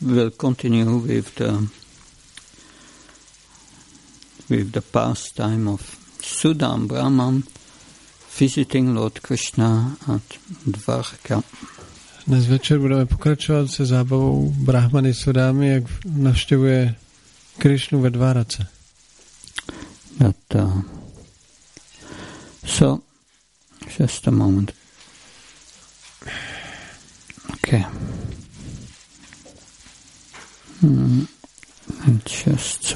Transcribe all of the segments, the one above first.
we'll continue with the pastime of Sudam Brahman visiting Lord Krishna at Dvarka. Dnes večer budeme pokračovat se zábavou Brahmany Sudámy, jak navštěvuje Krišnu ve Dvárace. So, just a moment. Okay. Just...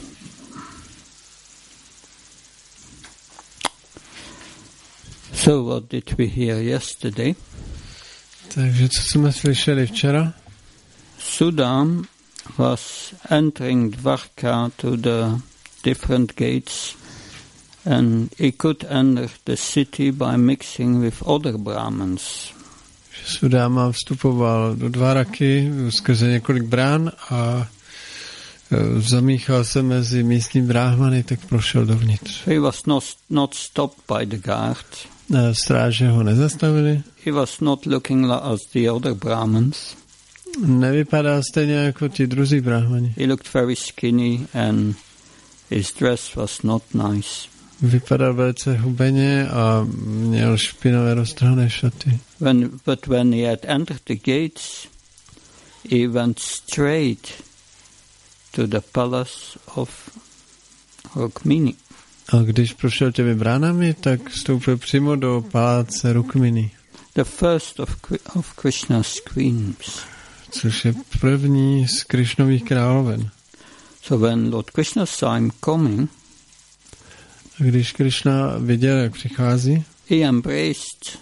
So, what did we hear yesterday? Takže co jsme slyšeli včera? Sudam was entering Dvarka to the different gates, and he could enter the city by mixing with other Brahmins. Sudáma vstupoval do Dváraky skrze několik brán a zamíchal se mezi místní bráhmany, tak prošel dovnitř. He was not stopped by the guard. Stráže ho nezastavili. He was not looking as the other Brahmins. Nevypadá stejně jako ti druzí bráhmani. He looked very skinny and his dress was not nice. Vypadal velice hubeně a měl špinavé roztrhané šaty. But when he had entered the gates, he went straight to the palace of Rukmini. A když prošel těmi bránami, tak vstoupil přímo do paláce Rukmini. The first of Krishna's queens. Což je první z Krišnových královen. So when Lord Krishna saw him coming, a když Krishna viděl, jak přichází, he embraced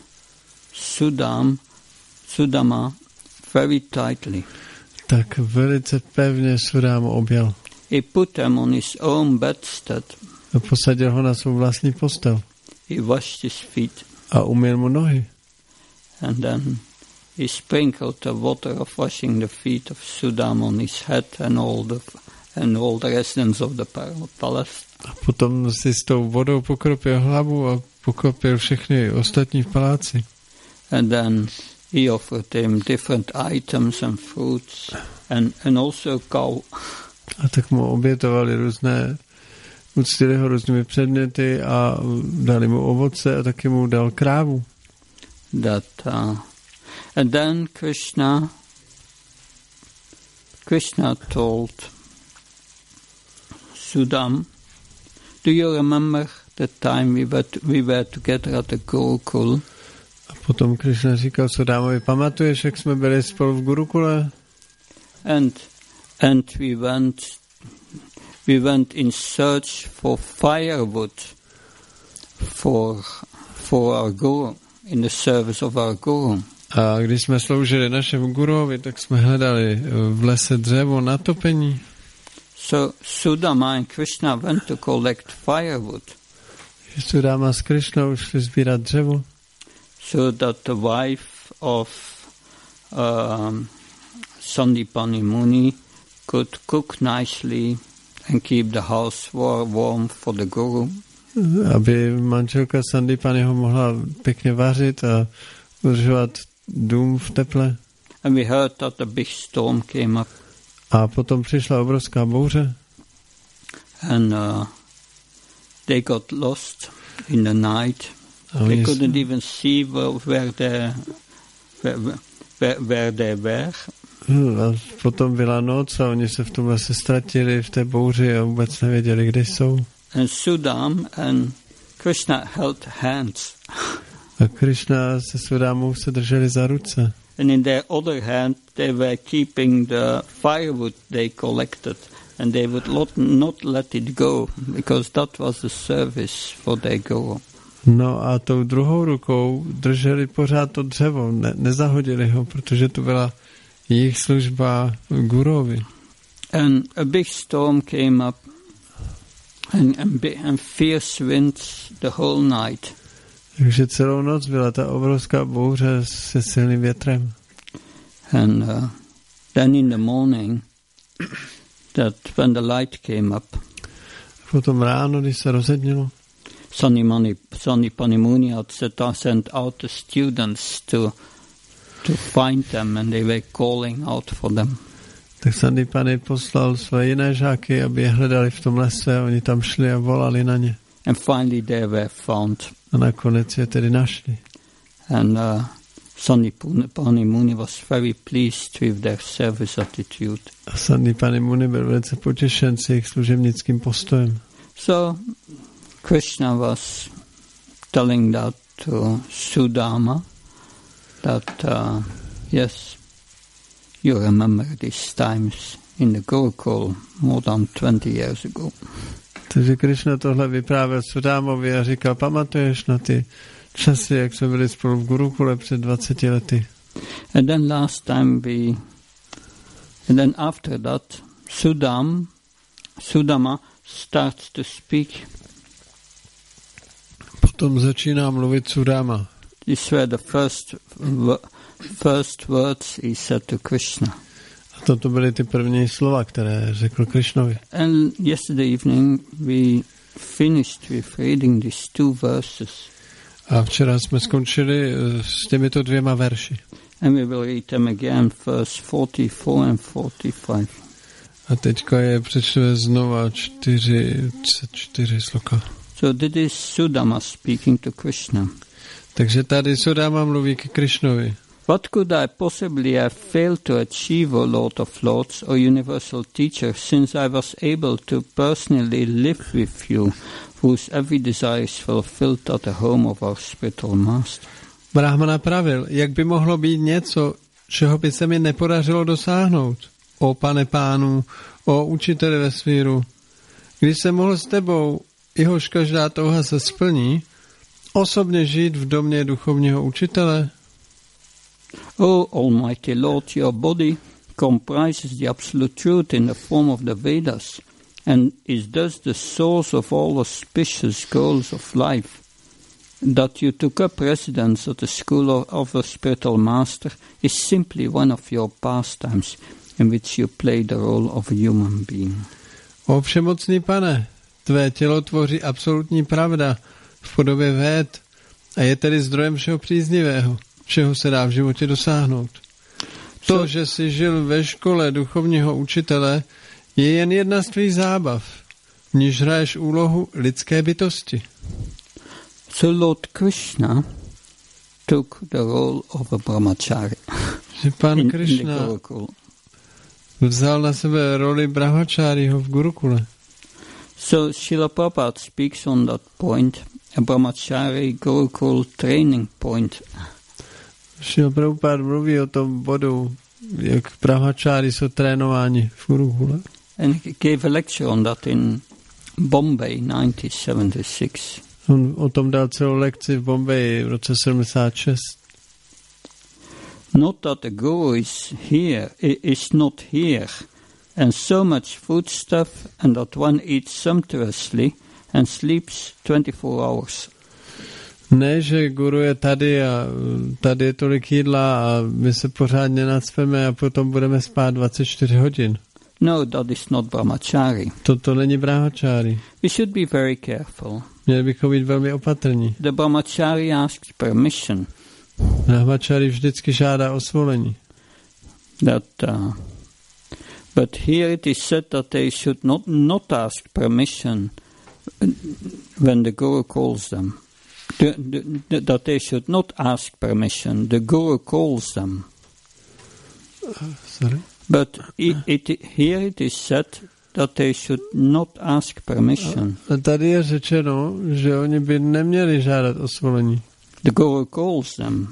Sudama very tightly. Tak velice pevně Sudámu objal. He put him on his own bedstead. A posadil ho na svou vlastní postel. He washed his feet. A umyl mu nohy. And then he sprinkled the water of washing the feet of Sudam on his head and all the residents of the palace. A potom si s tou vodou pokropil hlavu a pokropil všechny ostatní v paláci. And then he offered him different items and fruits and also cow. A tak mu obětovali uctili ho různými předměty a dali mu ovoce a taky mu dal krávu. And then Krishna told Sudam, do you remember the time we were together at the Gurukul? A potom Krishna říkal Sudámovi, pamatuješ, jak jsme byli spolu v Gurukule? And we went in search for firewood for our guru, in the service of our guru. A když jsme sloužili našemu guruovi, tak jsme hledali v lese dřevo na topení. So Sudama and Krishna went to collect firewood. Sudama s Krishnou šli sbírat dřevo. So that the wife of Sandipani Muni could cook nicely and keep the house warm for the guru. Aby manželka Sandipaniho mohla pěkně vařit a udržovat dům v teple. And we heard that a big storm came up. A potom přišla obrovská bouře. And they got lost in the night. They couldn't even see where they were. A potom byla noc a oni se v tom lese ztratili v té bouři a vůbec nevěděli, kde jsou. And Sudam and Krishna held hands. A Krishna se Sudámou se drželi za ruce. And in their other hand they were keeping the firewood they collected, and they would not let it go, because that was the service for their guru. No a tou druhou rukou drželi pořád to dřevo, nezahodili ho, protože to byla jejich služba gurovi. And a big storm came up, and fierce winds the whole night. Takže celou noc byla ta obrovská bouře se silným větrem. And then in the morning, that when the light came up, potom ráno, když se rozednilo, Sandipani Muni had sent out the students to find them, and they were calling out for them. Tak Sandipani poslal své jiné žáky, aby je hledali v tom lese a oni tam šli a volali na ně. And finally they were found. A nakonec je tedy našli. And Sandipani Muni was very pleased with their service attitude. A Sandipani Muni byl velice potěšen s jejich služebnickým postojem. So Krishna was telling that to Sudama, that yes, you remember these times in the Gurukul more than 20 years ago. Takže Krishna tohle vyprávěl Sudámovi a říkal, pamatuješ na ty časy, jak jsme byli spolu v Gurukule před 20 lety. And then after that, Sudama starts to speak. Potom začíná mluvit Sudama. These were the first words he said to Krishna. A toto byly ty první slova, které řekl Krishnovi. And yesterday evening we finished with reading these two verses. A včera jsme skončili s těmito dvěma verši. And we will read them again, verse 44 and 45. A teďka je přečteme znova 4 sloka. So this is Sudama speaking to Krishna. Takže tady Sudama mluví k Krishnovi. What could I possibly have failed to achieve, O Lord of Lords, O Universal Teacher, since I was able to personally live with you, whose every desire is fulfilled at the home of our spiritual master? Brahmana pravil, jak by mohlo být něco, čeho by se mi nepodařilo dosáhnout. O pane pánu, o učiteli vesmíru, když jsem mohl s tebou, jehož každá touha se splní, osobně žít v domě duchovního učitele. O Almighty Lord, your body comprises the absolute truth in the form of the Vedas and is thus the source of all auspicious goals of life. That you took up residence at the school of a spiritual master is simply one of your pastimes in which you play the role of a human being. O všemocný pane, tvé tělo tvoří absolutní pravda v podobě véd a je tedy zdrojem všeho příznivého, čeho se dá v životě dosáhnout. To, že jsi žil ve škole duchovního učitele, je jen jedna z tvých zábav, v níž hraješ úlohu lidské bytosti. So Lord Krishna took the role of a brahmachari. Že pan Krishna vzal na sebe roli brahmachariho v Gurukule. So Srila Prabhupada speaks on that point, a brahmachari Gurukul training point. Srila Prabhupada mluví o tom bodu, jak brahmachari jsou trénováni v Gurukule. And he gave a lecture on that in Bombay, 1976. On o tom dal celou lekci v Bombeji v roce 76. Not that the guru is not here, and so much food stuff, and that one eats sumptuously and sleeps 24 hours. Ne, že guru je tady a tady je tolik jídla a my se pořádně nacpeme a potom budeme spát 24 hodin. No, that is not brahmachari. Toto není brahmachari. We should be very careful. Měli bychom být velmi opatrní. The brahmachari asks permission. Brahmachari vždycky žádá o svolení. But here it is said that they should not ask permission when the guru calls them. That they should not ask permission. The guru calls them. Sorry? But here it is said that they should not ask permission. A tady je řečeno, že oni by neměli žádat o svolení. The guru calls them.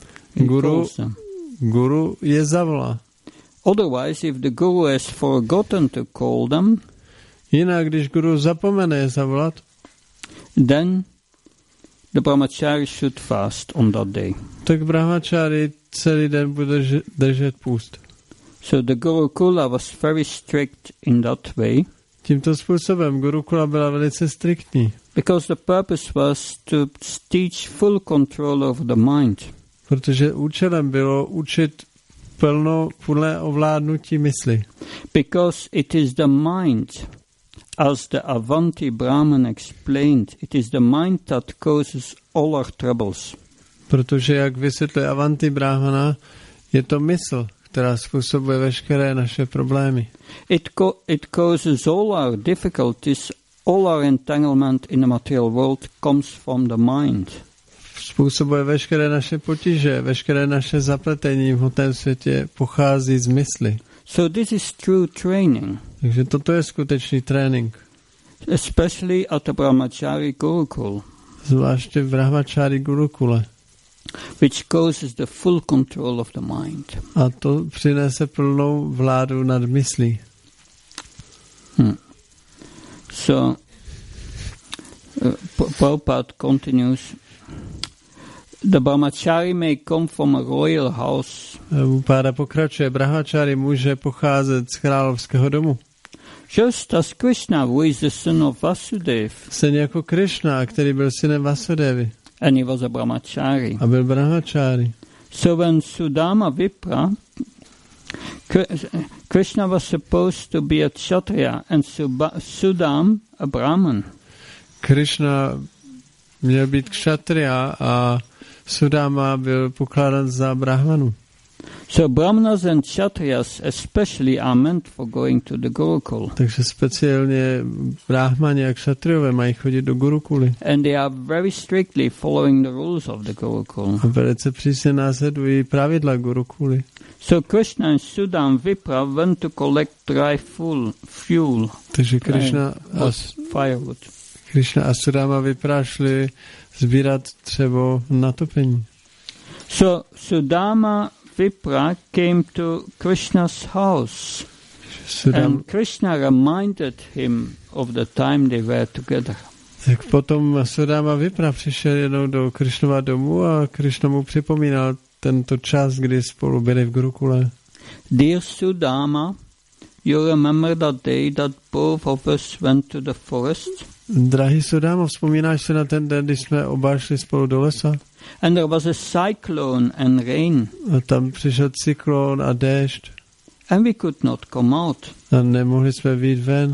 Guru je zavolá. Otherwise, if the guru has forgotten to call them, jinak, když guru zapomene je zavolat, then the brahmachari should fast on that day. Tak brahmachari celý den bude držet půst. So the Gurukula was very strict in that way. Tímto způsobem Gurukula byla velice striktní. Because the purpose was to teach full control over the mind. Protože účelem bylo učit plné ovládnutí mysli. Because it is the mind, as the Avanti Brahman explained, it is the mind that causes all our troubles. Protože, jak vysvětluje Avanti Brahmana, je to mysl, která způsobuje veškeré naše problémy. It causes all our difficulties, all our entanglement in the material world comes from the mind. Způsobuje veškeré naše potíže, veškeré naše zapletení v hmotném světě pochází z mysli. So this is true training. Takže toto je skutečný trénink. Especially at the Brahmachari Gurukul. Zvláště v Brahmachari Gurukule. Which causes the full control of the mind. A to přinese plnou vládu nad myslí. So, Prabhupada continues, the Brahmachari may come from a royal house. Prabhupada pokračuje, Brahmachari může pocházet z královského domu. Just as Krishna, who is the son of Vasudeva. Stejně jako Krishna, který byl synem Vasudevy. And he was a Brahmachari. A byl Brahmachari. So when Sudama Vipra, Krishna was supposed to be a Kshatriya and Sudam a Brahman. Krishna měl být Kshatriya a Sudama byl pokládán za Brahmanu. So Brahmanas and Kshatriyas especially are meant for going to the Gurukul. Takže speciálně Brahmani a Kshatriyové mají chodit do Gurukuly. And they are very strictly following the rules of the Gurukul. A velice přísně následují pravidla Gurukuly. So Krishna and Sudam Vipra went to collect dry fuel. Takže Krishna a Sudama Vipra šli sbírat dřevo na topení. So Sudama Vipra came to Krishna's house. And Krishna reminded him of the time they were together. Tak potom Sudama Vipra přišel jednou do Krishnova domu a Krishna mu připomínal tento čas, kdy spolu byli v Gurukule. Dear Sudama, you remember that day that both of us went to the forest? Drahý Sudama, vzpomínáš se na ten den, kdy jsme oba šli spolu do lesa? And there was a cyclone and rain. A tam přišel cyklon a déšť. And we could not come out. A nemohli jsme vyjít ven.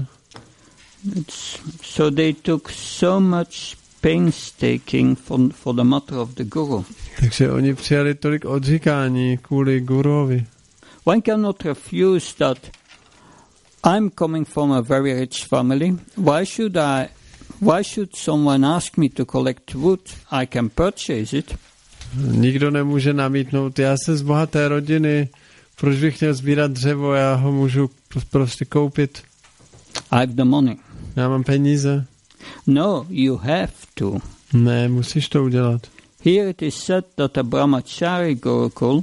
So they took so much painstaking for the matter of the guru. Takže oni přijali tolik odříkání kvůli guruovi. One cannot refuse that I'm coming from a very rich family. Why should someone ask me to collect wood? I can purchase it. Nikdo nemůže namítnout. Já jsem z bohaté rodiny. Proč bych měl sbírat dřevo? Já ho můžu prostě koupit. I have the money. Já mám peníze. No, you have to. Ne, musíš to udělat. Here it is said that the Brahmachari Gurukul,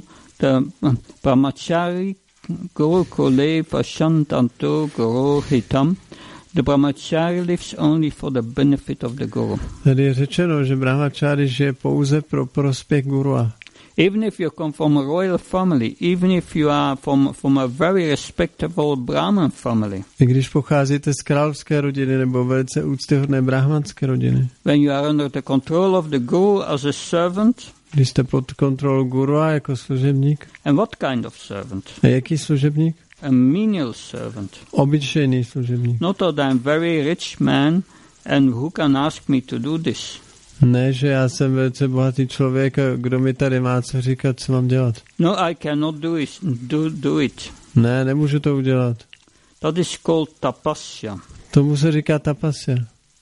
Gurukule Vashantanto Gurohitam, the Brahmachari lives only for the benefit of the Guru. Tady je řečeno, že Brahmachari žije pouze pro prospěch Gurua. Even if you come from a royal family, even if you are from a very respectable Brahman family. I když pocházíte z královské rodiny nebo velice úctyhodné brahmanské rodiny. When you are under the control of the Guru as a servant. Když jste pod kontrolou Gurua jako služebník. And what kind of servant? A jaký služebník? A menial servant. Obyčejný služebník. Not that I'm very rich man and who can ask me to do this. Ne, že já jsem velice bohatý člověk a kdo mi tady má co říkat, co mám dělat. No, I cannot do it. Ne, nemůžu to udělat. That is called tapasya. Tomu se říká tapasya.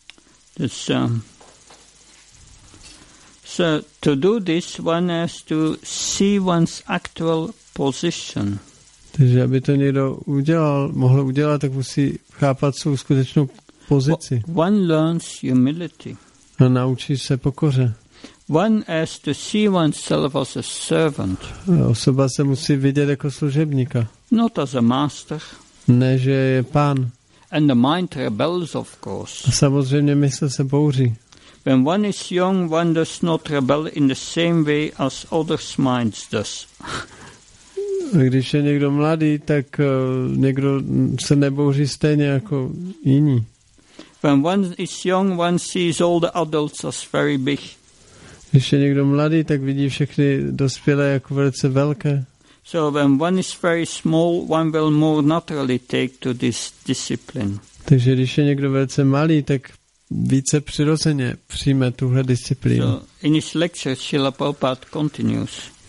So to do this, one has to see one's actual position. Takže aby to někdo mohl udělat, tak musí chápat svou skutečnou pozici. One learns humility. A naučí se pokoře. One has to see oneself as a servant. Osoba se musí vidět jako služebníka. Not as a master. Ne, že je pán. And the mind rebels, of course. A samozřejmě mysl se bouří. When one is young, one does not rebel in the same way as others' minds does. Když je někdo mladý, tak někdo se nebouří stejně jako jiní. When one is young, one sees all the adults as very big. Když je někdo mladý, tak vidí všechny dospělé jako velice velké. So when one is very small, one will more naturally take to this discipline. Takže když je někdo velice malý, tak více přirozeně přijme tuhle disciplínu. So in his lecture, Srila Prabhupada continues.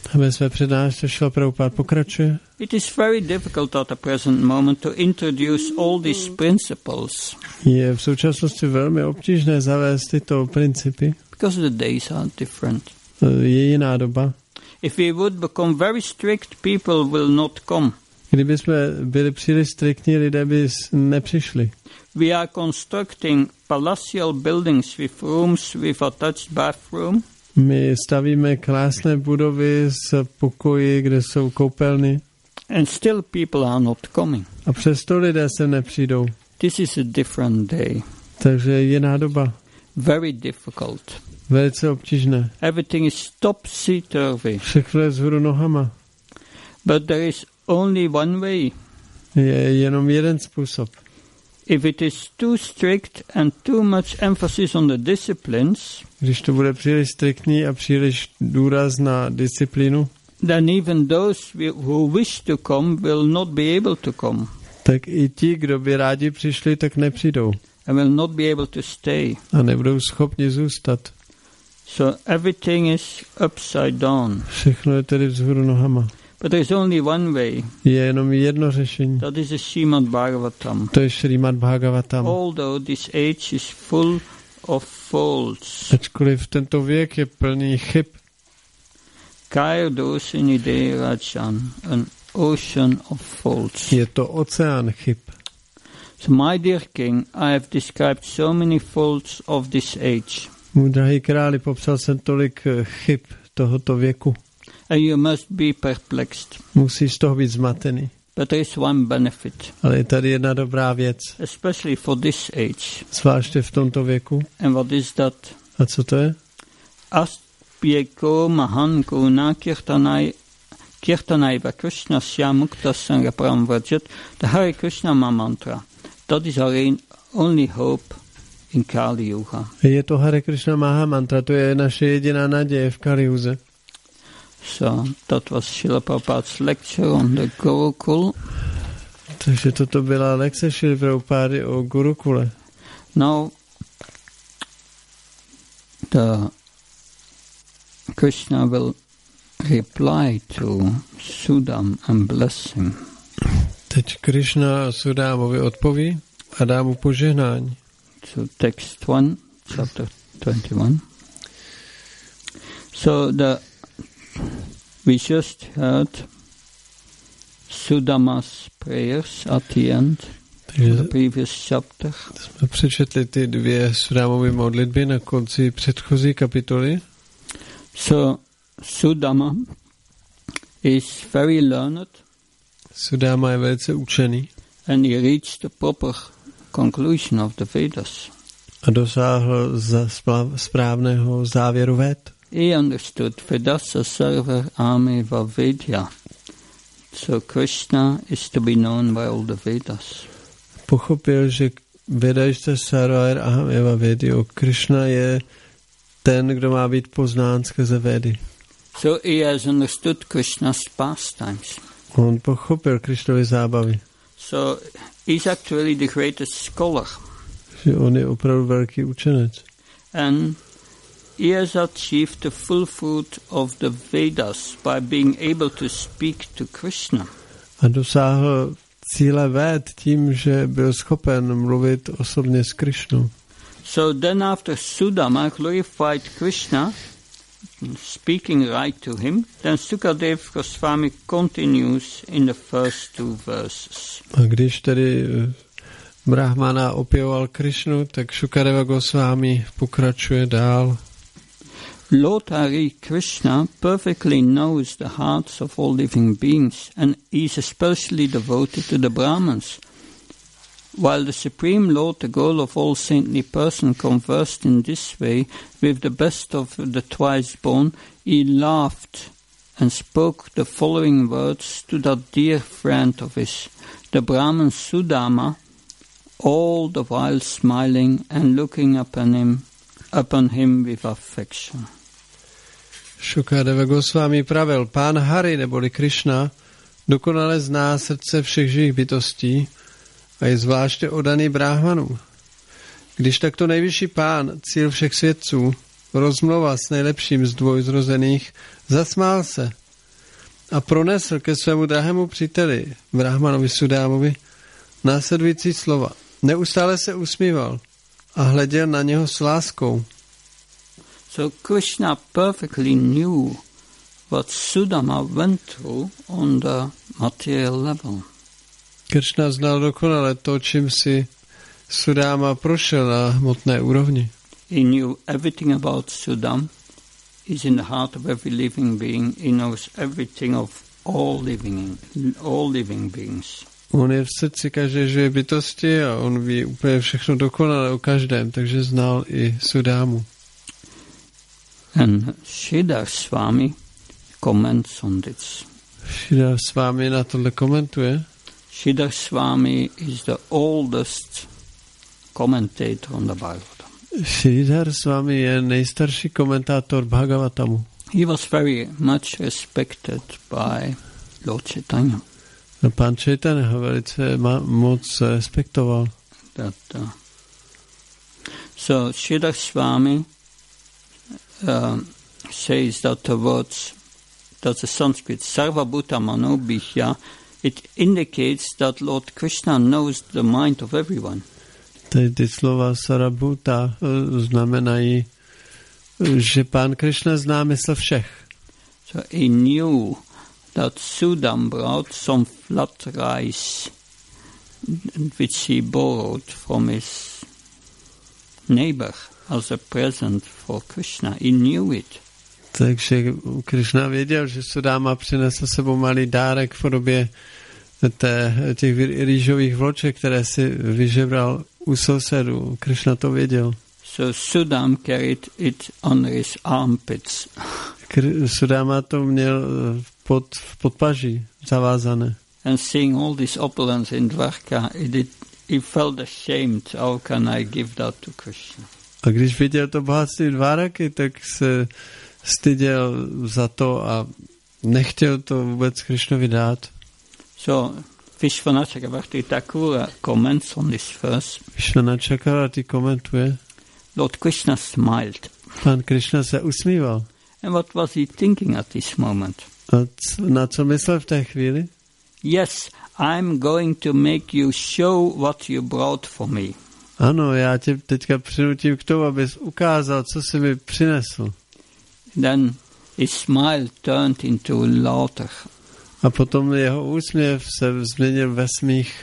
A ve své přednášce Šrila Prabhupád pokračuje. It is very difficult at the present moment to introduce all these principles. Je v současnosti velmi obtížné zavést tyto principy. Because the days are different. Je jiná doba. If we would become very strict, people will not come. Kdyby jsme byli příliš striktní, lidé by nepřišli. We are constructing palatial buildings with rooms with attached bathroom. My stavíme krásné budovy s pokoji, kde jsou koupelny. And still people are not coming. A přesto lidé sem nepřijdou. This is a different day. Takže je jiná doba. Very difficult. Velice obtížné. Everything is topsy-turvy. Všechno je vzhůru nohama. But there is only one way. Je jenom jeden způsob. If it is too strict and too much emphasis on the disciplines, když to bude příliš striktní a příliš důraz na disciplínu, then even those who wish to come will not be able to come. Tak i ti, kdo by rádi přišli, tak nepřijdou. And will not be able to stay. A nebudou schopni zůstat. So everything is upside down. Všechno je tedy vzhůru nohama. But there is only one way. Je jenom jedno řešení. That is the Srimad Bhagavatam. To je Srimad Bhagavatam. Although this age is full of faults. Ačkoliv tento věk je plný chyb. Kairdosini Rajan, an ocean of faults. Je to oceán chyb. So my dear king, I have described so many faults of this age. Můj drahý králi, popsal jsem tolik chyb tohoto věku. And you must be perplexed. Musíš z toho být zmatený. But there is one benefit. Ale je tady jedna dobrá věc. Especially for this age. Zvláště v tomto věku. And what is that? A co to je? Aspyeko mahan guna kirtanaiva Krishna syamukta sangha pramvrajat. The Hare Krishna mantra. That is our only hope in Kali Yuga. Je to Hare Krishna Maha Mantra, to je naše jediná naděje v Kali Yuze. So that was Srila Prabhupada's lecture on the Gurukul. Takže toto byla lekce Srila Prabhupády o Gurukule. Now the Krishna will reply to Sudam and bless him. Teď Krishna Sudámovi odpoví a dá mu požehnání. So text 1, chapter 21. So we just heard Sudama's prayers at the end of the previous chapter. Jsme přečetli ty dvě Sudámovy modlitby na konci předchozí kapitoly. So Sudama is very learned. Sudáma je velice učený. And he reached the proper conclusion of the Vedas. A dosáhl správného závěru Véd. He understood Vedasa Sarva Ameva Vedya. So Krishna is to be known by all the Vedas. Pochopil, že Vedajta Sarva Ameva Vedya. Krishna je ten, kdo má být poznán skrze Vedy. So he has understood Krishna's pastimes. On pochopil Krishnovy zábavy. So he's actually the greatest scholar. Že on je opravdu velký učenec. And he has achieved the full fruit of the Vedas by being able to speak to Krishna. A dosáhl cíle Véd tím, že byl schopen mluvit osobně s Krishnou. So then after Sudama glorified Krishna, speaking right to him, then Sukadev Goswami continues in the first two verses. A když tedy Brahmana opěvoval Krishnu, tak Shukadeva Goswami pokračuje dál. Lord Hari Krishna perfectly knows the hearts of all living beings, and he is especially devoted to the Brahmins. While the Supreme Lord, the goal of all saintly person, conversed in this way with the best of the twice born, he laughed and spoke the following words to that dear friend of his, the Brahman Sudama, all the while smiling and looking upon him with affection. Shukadeva Goswami pravil, Pán Hari neboli Krishna dokonale zná srdce všech živých bytostí a je zvláště oddaný Brahmanů. Když takto nejvyšší pán, cíl všech svědců, rozmlouval s nejlepším z dvojzrozených, zasmál se a pronesl ke svému drahému příteli, Brahmanovi Sudámovi, následující slova. Neustále se usmíval a hleděl na něho s láskou. So Krishna perfectly knew what Sudama went through on the material level. Krishna znal dokonale to, čím si Sudáma prošel na hmotné úrovni. He knew everything about Sudam. He's in the heart of every living being. He knows everything of all living beings. On je v srdci každé živé bytosti a on ví úplně všechno dokonale o každém, takže znal i Sudámu. And Sridhar Swami comments on this. Sridhar Swami na tohle komentuje. Sridhar Swami is the oldest commentator on the Bhagavatam. Sridhar Swami je nejstarší komentátor Bhagavatamu. He was very much respected by Lord Chaitanya. Pán Chaitanya ho velice moc respektoval. So Sridhar Swami says that the words, that the Sanskrit Sarva Bhuta Mano Bhya, it indicates that Lord Krishna knows the mind of everyone. Ty slova Sarabhuta znamenají, že Pán Krishna zná mysl všech. So he knew that Sudam brought some flat rice which he borrowed from his neighbor as a present for Krishna. He knew it. Takže Krishna věděl, že Sudáma přinesl sebou malý dárek v podobě těch rýžových vloček, které si vyžebral u sousedů. Krishna to věděl. So Sudam carried it on his armpits. Sudáma to měl pod paží zavázané. And seeing all this opulence in Dwarka, he felt ashamed. How can I give that to Krishna? A když viděl to bohatství Dváraky, tak se styděl za to a nechtěl to vůbec Krishnovi dát. So Vishwanath Chakravarti Thakura comments on this verse. Vishwanath Chakravarti komentuje. Lord Krishna smiled. Pán Krishna se usmíval. And what was he thinking at this moment? A na co myslel v té chvíli? Yes, I'm going to make you show what you brought for me. Ano, já tě teďka přinutím k tomu, abys ukázal, co jsi mi přinesl. Then his smile turned into laughter. A potom jeho úsměv se změnil ve smích.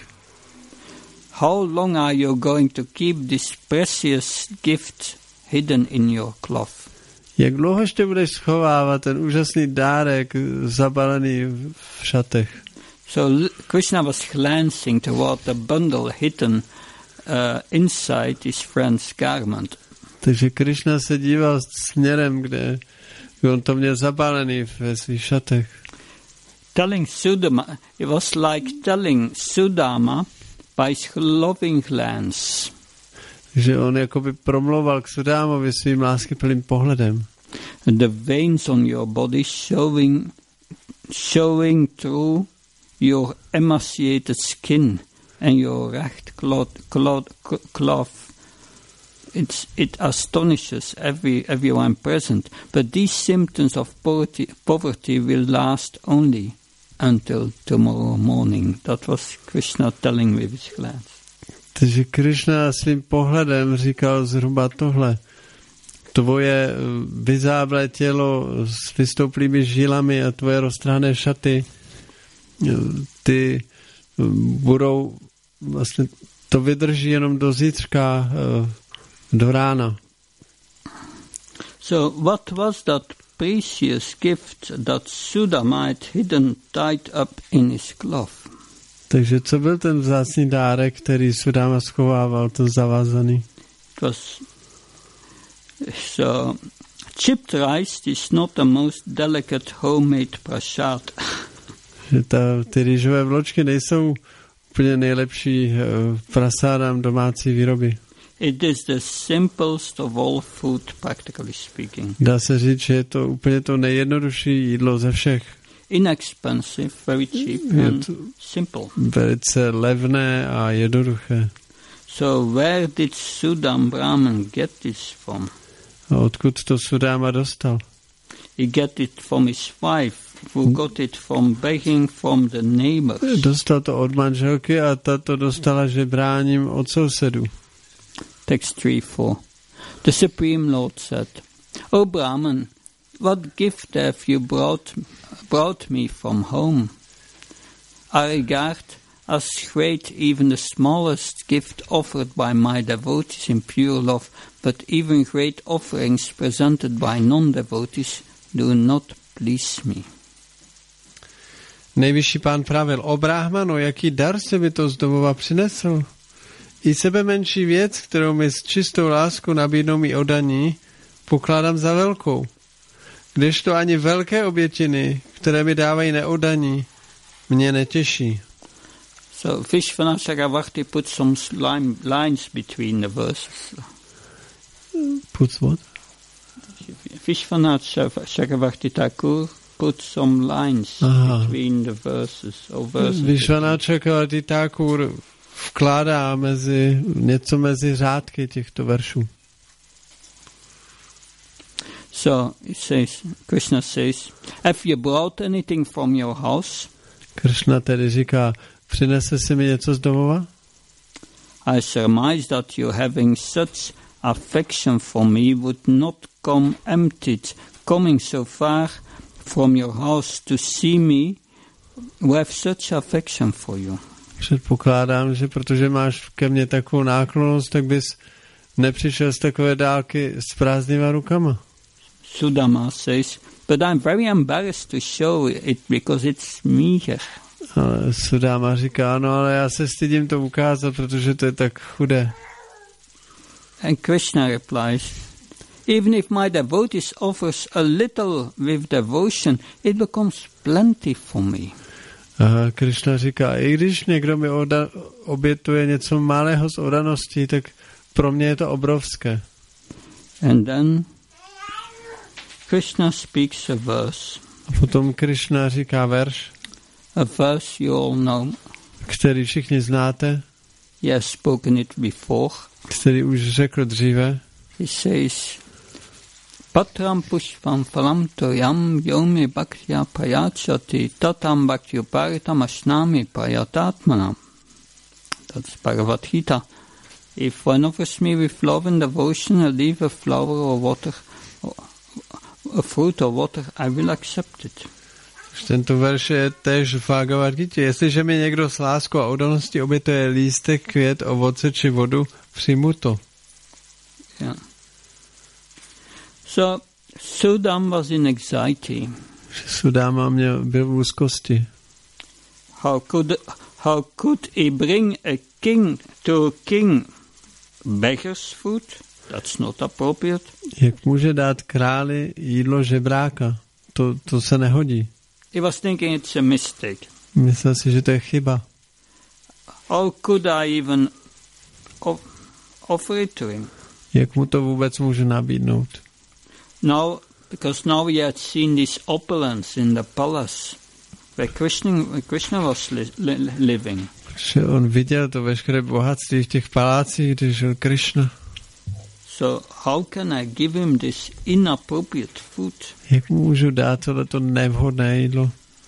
How long are you going to keep this precious gift hidden in your cloth? Jak dlouho ještě budeš schovávat ten úžasný dárek zabalený v šatech? So Krishna was glancing toward the bundle hidden inside his friend's garment. Takže Krishna se díval směrem, kde on to měl zabalený ve svých šatech. Telling Sudama, it was like telling Sudama by his loving glance. Takže on jakoby promlouval k Sudámovi svým láskyplným pohledem. The veins on your body showing through your emaciated skin and your ragged cloth. It astonishes everyone present, but these symptoms of poverty will last only until tomorrow morning. That was Krishna telling with his glance. Takže Krishna svým pohledem říkal zhruba tohle. Tvoje vyzáblé tělo s vystouplými žilami a tvoje roztrhané šaty, ty budou, vlastně to vydrží jenom do zítřka, do rána. So what was that precious gift that Sudama had hidden tied up in his cloth? Takže co byl ten vzácný dárek, který Sudama schovával, to zavázaný? It was so chipped rice is not the most delicate homemade prasad. Že ty rýžové vločky nejsou úplně nejlepší prasádám domácí výroby. It is the simplest of all food, practically speaking. Dá se říct, že je to úplně to nejjednodušší jídlo ze všech. Inexpensive, very cheap and simple. Velice levné a jednoduché. So where did Sudam Brahman get this from? A odkud to Sudáma dostal? He get it from his wife, who got it from begging from the neighbors. Dostal to od manželky a ta to dostala žebráním od sousedů. Text 3:4. The Supreme Lord said, O Brahman, what gift have you brought me from home? I regard as great even the smallest gift offered by my devotees in pure love, but even great offerings presented by non-devotees do not please me. Nejvyšší pán pravil, o Brahmano, jaký dar se mi to z domova přinesl? I sebe menší věc, kterou mi s čistou láskou nabídnou mi oddaní, pokládám za velkou. Kdežto ani velké obětiny, které mi dávají neoddaní, mě netěší. So Vishwanath Chakravarti put some lines between the verses. Puts what? Vishwanath Chakravarti Thakur put some lines between the verses. Vishwanath Chakravarti Thakur vkládá něco mezi řádky těchto veršů. So Krishna says, have you brought anything from your house? Krishna tedy říká, přinese si mi něco z domova? I surmise that you having such affection for me would not come emptied, coming so far from your house to see me who have such affection for you. Předpokládám, že protože máš ke mně takovou náklonnost, tak bys nepřišel z takové dálky s prázdnýma rukama. Sudama says, but I'm very embarrassed to show it because it's meager. Sudama říká, no ale já se stydím to ukázat, protože to je tak chudé. And Krishna replies, even if my devotees offers a little with devotion, it becomes plenty for me. A Krishna říká, i když někdo mi obětuje něco malého z oddanosti, tak pro mě je to obrovské. And then Krishna speaks a verse. A potom Krishna říká verš, a verse you all know, který všichni znáte, he has spoken it before, který už řekl dříve. He says, Patram pushpam phalam toyam yomi bhaktya prayachati tatam bhaktyopartam ashnami prayatatmanam. That's Bhagavad Gita. If one offers me with love and devotion a leaf, a flower or water, a fruit or water, I will accept it. Tento verš je též v Bhagavad Gita. Jestliže mi někdo s láskou a oddaností obětuje lístek, květ, ovoce či vodu, přijmu to. Yeah. So, Sudama was in anxiety. Sudama byl v úzkosti. How could he bring a king beggar's food? That's not appropriate. Jak může dát králi jídlo žebráka? To se nehodí. He was thinking it's a mistake. Myslel si, že to je chyba. How could I even offer it to him? Jak mu to vůbec může nabídnout? Now, because now he had seen this opulence in the palace where Krishna was living. Protože on viděl to veškeré bohatství v těch palácích, kde žil Krishna. So how can I give him this inappropriate food? Jak můžu dát tohleto nevhodné jídlo?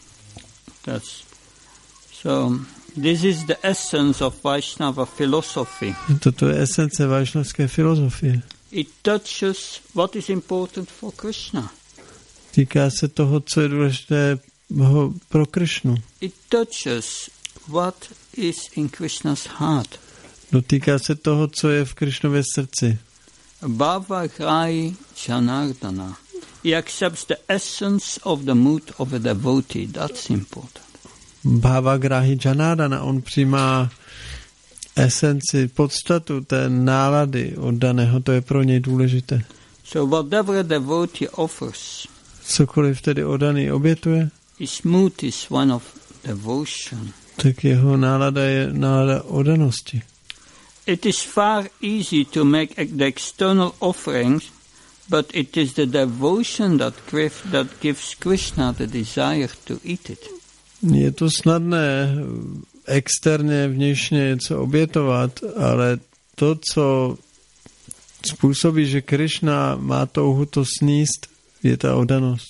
So this is the essence of Vaishnava philosophy. Toto je esence vaishnavské filozofie. It touches what is important for Krishna. Týká se toho, co je důležité pro Krishnu. It touches what is in Krishna's heart. Dotýká se toho, co je v Krishnově srdci. Bhavagrahi Janardana. He accepts the essence of the mood of a devotee. That's important. Bhavagrahi Janardana. On přijímá esenci, podstatu té nálady oddaného. To je pro něj důležité. So whatever a devotee offers, cokoliv tedy oddaný obětuje, his mood is one of devotion. Tak jeho nálada je nálada oddanosti. It is far easy to make the external offerings, but it is the devotion that gives Krishna the desire to eat it. Je to snadné externě, vnějšně něco obětovat, ale to, co způsobí, že Krishna má touhu to sníst, je ta oddanost.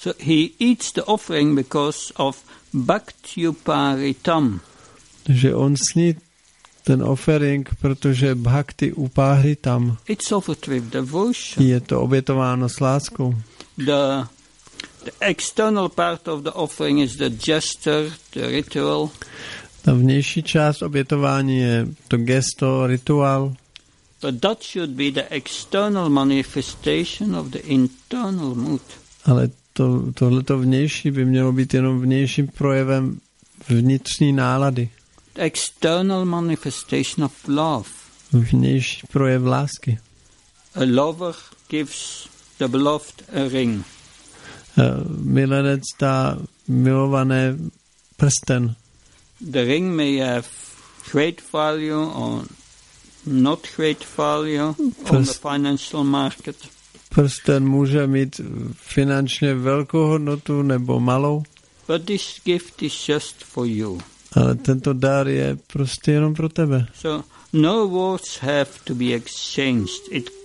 So he eats the offering because of bhaktyuparitam. Že on sní ten offering, protože bhakti upáhritam. It's offered with devotion. Je to obětováno s láskou. The external part of the offering is the gesture, the ritual. Ta vnější část obětování je to gesto, rituál. But that should be the external manifestation of the internal mood. Ale tohleto vnější by mělo být jenom vnějším projevem vnitřní nálady. The external manifestation of love. Vnější projev lásky. A lover gives the beloved a ring. Milenec dá milované prsten. The ring may have great value or not great value on the financial market. Prsten může mít finančně velkou hodnotu nebo malou. But this gift is just for you. Ale tento dar je prostě jenom pro tebe. So no words have to be exchanged.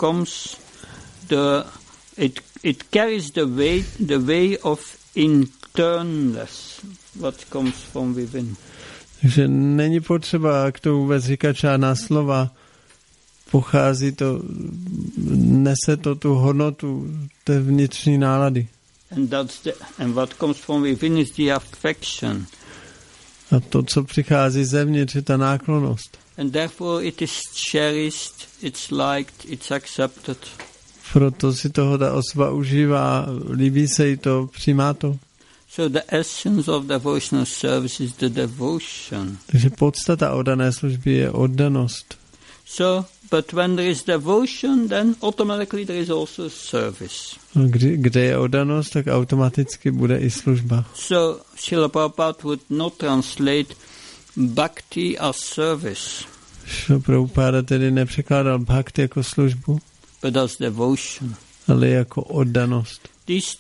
It carries the way of internalness, what comes from within. Takže není potřeba k tomu vůbec říkat žádná slova. Pochází to, nese to tu hodnotu té vnitřní nálady. And what comes from within is the affection. A to, co přichází zevnitř, je ta náklonnost. And therefore it is cherished, it's liked, it's accepted. Proto si toho ta osoba užívá, líbí se jí to, přijímá to. So the essence of devotional service is the devotion. Takže podstata oddané služby je oddanost. So, but when there is devotion, then automatically there is also service. Kde je oddanost, tak automaticky bude i služba. So, Srila Prabhupada would not translate bhakti as service. Srila Prabhupada tedy nepřekládal bhakti jako službu, but as devotion. Ale jako oddanost.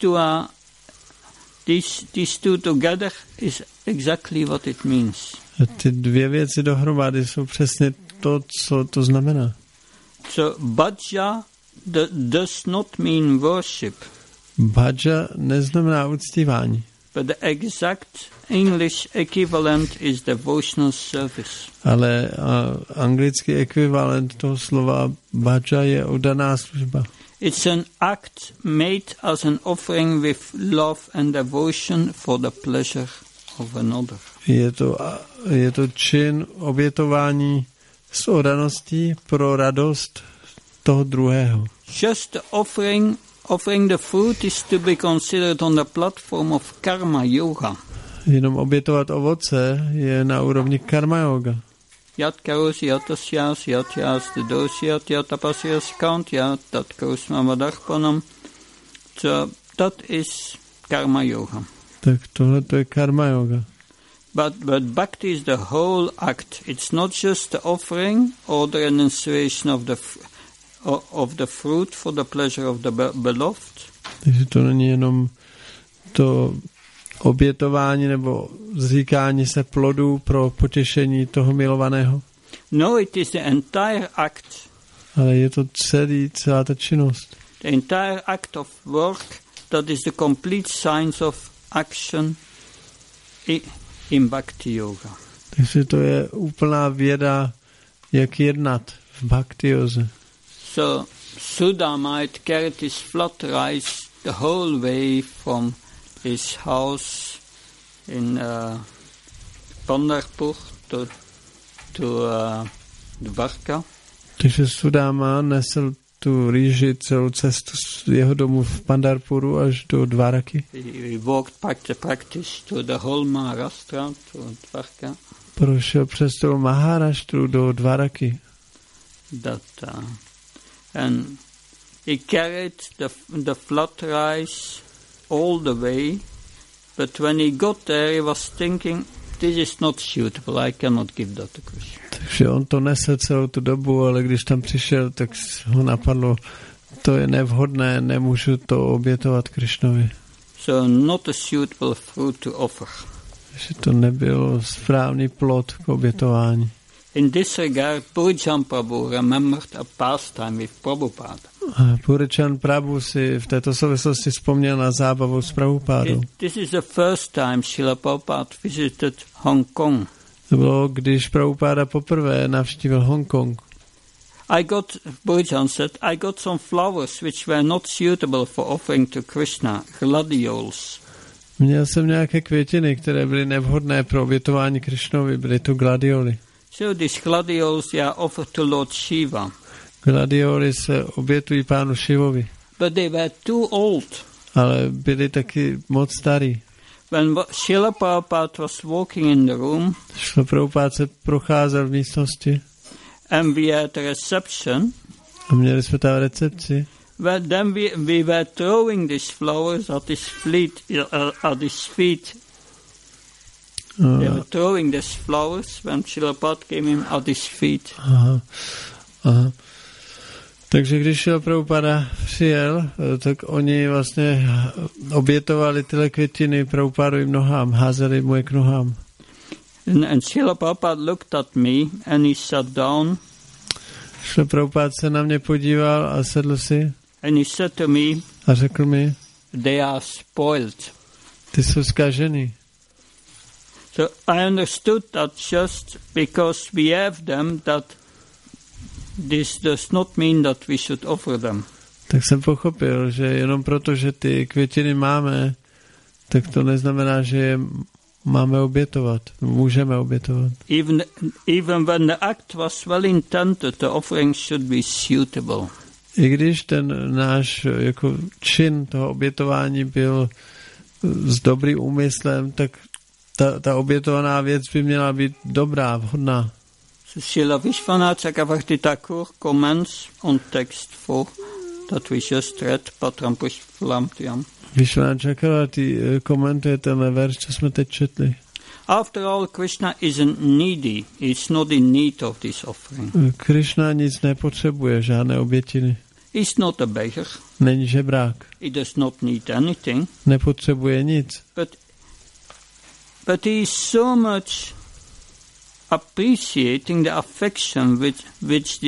These two together is exactly what it means. A ty dvě věci dohromady jsou přesně to, co to znamená. So bhaja does not mean worship. Bhaja neznamená uctívání. But the exact English equivalent is devotional service. Ale anglický ekvivalent toho slova bhaja je oddaná služba. It's an act made as an offering with love and devotion for the pleasure of another. Je to čin obětování s oddaností pro radost toho druhého. Just the offering the fruit is to be considered on the platform of karma yoga. Jenom obětovat ovoce je na úrovni karma yoga. Yat karosi yatasyas yatyas dosyat yatapasyas count yat tat karusmavadarpanam. So that is karma yoga. Tak tohle to je karma yoga. But bhakti is the whole act. It's not just the offering or the renunciation of the fruit for the pleasure of the beloved. Takže to není jenom to obětování nebo zříkání se plodů pro potěšení toho milovaného. No, it is the entire act. Ale je to celá ta činnost. The entire act of work, that is the complete science of action in bhakti yoga. Takže to je úplná věda, jak jednat v bhakti yoze. So Sudha might carry his flat rice the whole way from his house in Pandharpur to Dvarka. Takže Sudáma nesl tu rýži celou cestu z jeho domu v Pandharpuru až do Dvaraky. He walked back the practice to the whole Maharashtra, to Dvarka. Prošel přes celou Maharashtru do Dvaraky. And he carried the flat rice all the way, but when he got there, he was thinking, this is not suitable, I cannot give that to Krishna. Takže on to nesl celou tu dobu, ale když tam přišel, tak ho napadlo, to je nevhodné, nemůžu to obětovat Krishnovi. So not a suitable fruit to offer. Takže to nebyl správný plod k obětování. In this regard, Pujam Prabhu remembered a pastime with Prabhupada. Purichan Prabhu si v této souvislosti vzpomněl na zábavu s Prabhupádou. This is the first time Srila Prabhupada visited Hong Kong. To bylo, když Prabhupáda poprvé navštívil Hongkong. Purichan said, I got some flowers which were not suitable for offering to Krishna, gladiols. Měl jsem nějaké květiny, které byly nevhodné pro obětování Krišnovi, byly to gladioly. So these gladiols are offered to Lord Shiva. Gladioly se obětují pánu Šivovi. But they were too old. Ale byli taky moc starý. When Srila Prabhupada was walking in the room, Srila Prabhupada se procházel v místnosti and we had a reception, a měli jsme tam recepci. well, then we were throwing these flowers at his feet. They were throwing these flowers when Srila Prabhupada came in at his feet. Aha. Takže když Srila Prabhupada přijel, tak oni vlastně obětovali tyhle květiny Prabhupádovým nohám, házeli mu je k nohám. And Srila Prabhupada looked at me and he sat down. Srila Prabhupada se na mě podíval a sedl si. And he said to me, a řekl mi, they are spoiled. Ty jsou zkažený. So I understood that just because we have them, that this does not mean that we should offer them. Tak jsem pochopil, že jenom proto, že ty květiny máme, tak to neznamená, že je máme obětovat. Můžeme obětovat. Even when the act was well intended, the offering should be suitable. I když ten náš jako čin toho obětování byl s dobrým úmyslem, tak ta obětovaná věc by měla být dobrá, vhodná. Srila Vishwanath Chakravarti Thakur comments on text 4 that we just read, Patram Pushpalamtyam. Vishwanath Chakravarti komentuje tenhle verš, co jsme teď četli. After all, Krishna isn't needy. He's not in need of this offering. Krishna nic nepotřebuje, žádné obětiny. He's not a beggar. Není žebrák. He does not need anything. Nepotřebuje nic. But he is so much appreciating the affection with which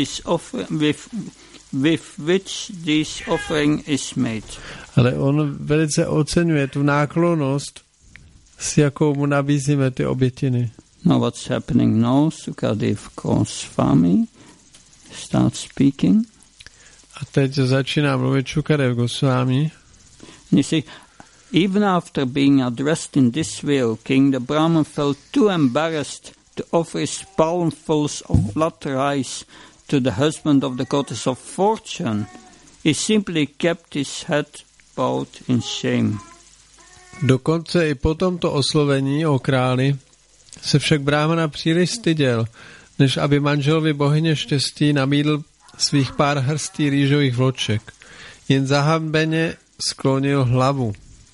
this offering is made. Ale on velice oceňuje tu náklonnost, s jakou mu nabízíme ty obětiny. Now what's happening now? Sukadev Goswami starts speaking. A teď začíná mluvit Sukadev Goswami. You see, even after being addressed in this way, O king, the Brahman felt too embarrassed to offer his palmfuls of flat rice to the husband of the goddess of fortune. He simply kept his head bowed in shame. Dokonce i po tomto oslovení o králi se však Brahmana příliš styděl, než aby manželovi bohyně štěstí namídl svých pár hrstí rýžových vloček. Jen zahambeně sklonil hlavu.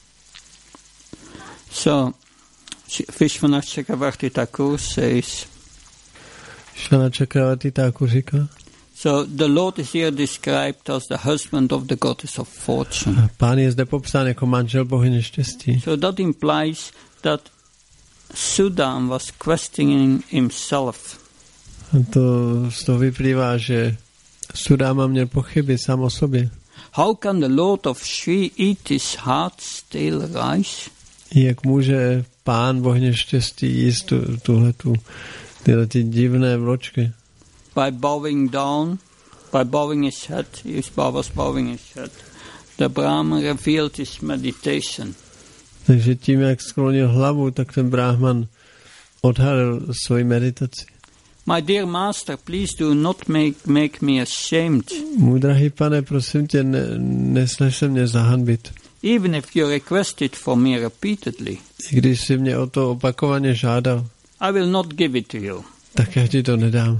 So, Vishwanath Chakravarti Thakur says, Vishwanath Chakravarti Thakur říká, so the Lord is here described as the husband of the goddess of fortune. Pán je zde popsán jako manžel bohyně štěstí. So that implies that Sudam was questioning himself. Z toho vyplývá, že Sudama měl pochyby sám o sobě. How can the Lord of Shri eat his heart stale rice? Jak může pán bohyně štěstí jíst tyhle divné vločky? By bowing down, by bowing his head, was bowing his head. The Brahman revealed his meditation. Takže tím, jak sklonil hlavu, tak ten Brahman odhalil svoji meditaci. My dear master, please do not make me ashamed. Můj drahý pane, prosím tě, nesnaž se mě zahanbit. Even if you requested for me repeatedly. I když jsi mě o to opakovaně žádal. I will not give it to you. Tak já ti to nedám.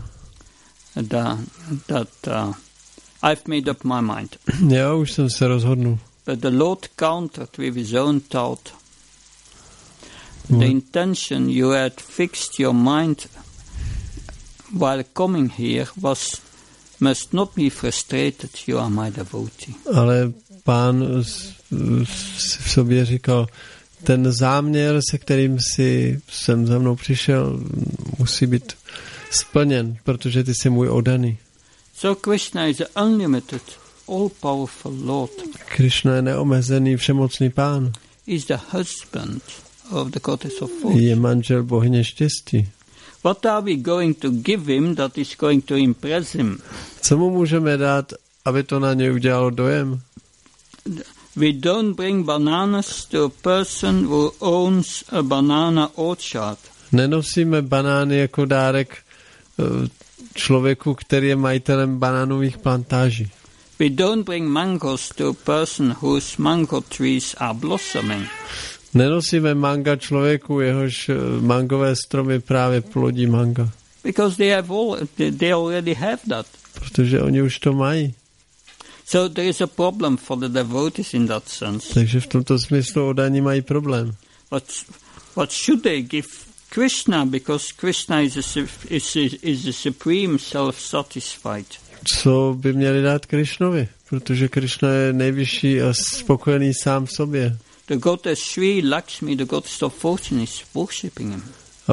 I've made up my mind. Já už jsem se rozhodnul. But the Lord countered with his own thought. The intention you had fixed your mind while coming here must not be frustrated. You are my devotee. Ale pán v sobě říkal, ten záměr, se kterým jsem za mnou přišel, musí být splněn, protože ty jsi můj oddaný. So Krishna is unlimited all-powerful Lord. Krishna je neomezený všemocný pán. Is the husband of the goddess of fortune. Je manžel bohyně štěstí. What are we going to give him that is going to impress him? Co mu můžeme dát, aby to na něj udělalo dojem? We don't bring bananas to a person who owns a banana orchard. Nenosíme banány jako dárek člověku, který je majitelem banánových plantáží. We don't bring mangoes to a person whose mango trees are blossoming. Nenosíme manga člověku, jehož mangové stromy právě plodí manga. Because they already have that. Protože oni už to mají. So there is a problem for the devotees in that sense. Takže v tomto smyslu oddaní mají problém. What should they give Krishna? Because Krishna is the supreme self-satisfied. Co by měli dát Krishnovi? Protože Krishna je nejvyšší a spokojený sám v sobě. The goddess Sri Lakshmi, the goddess of fortune, is worshipping him. A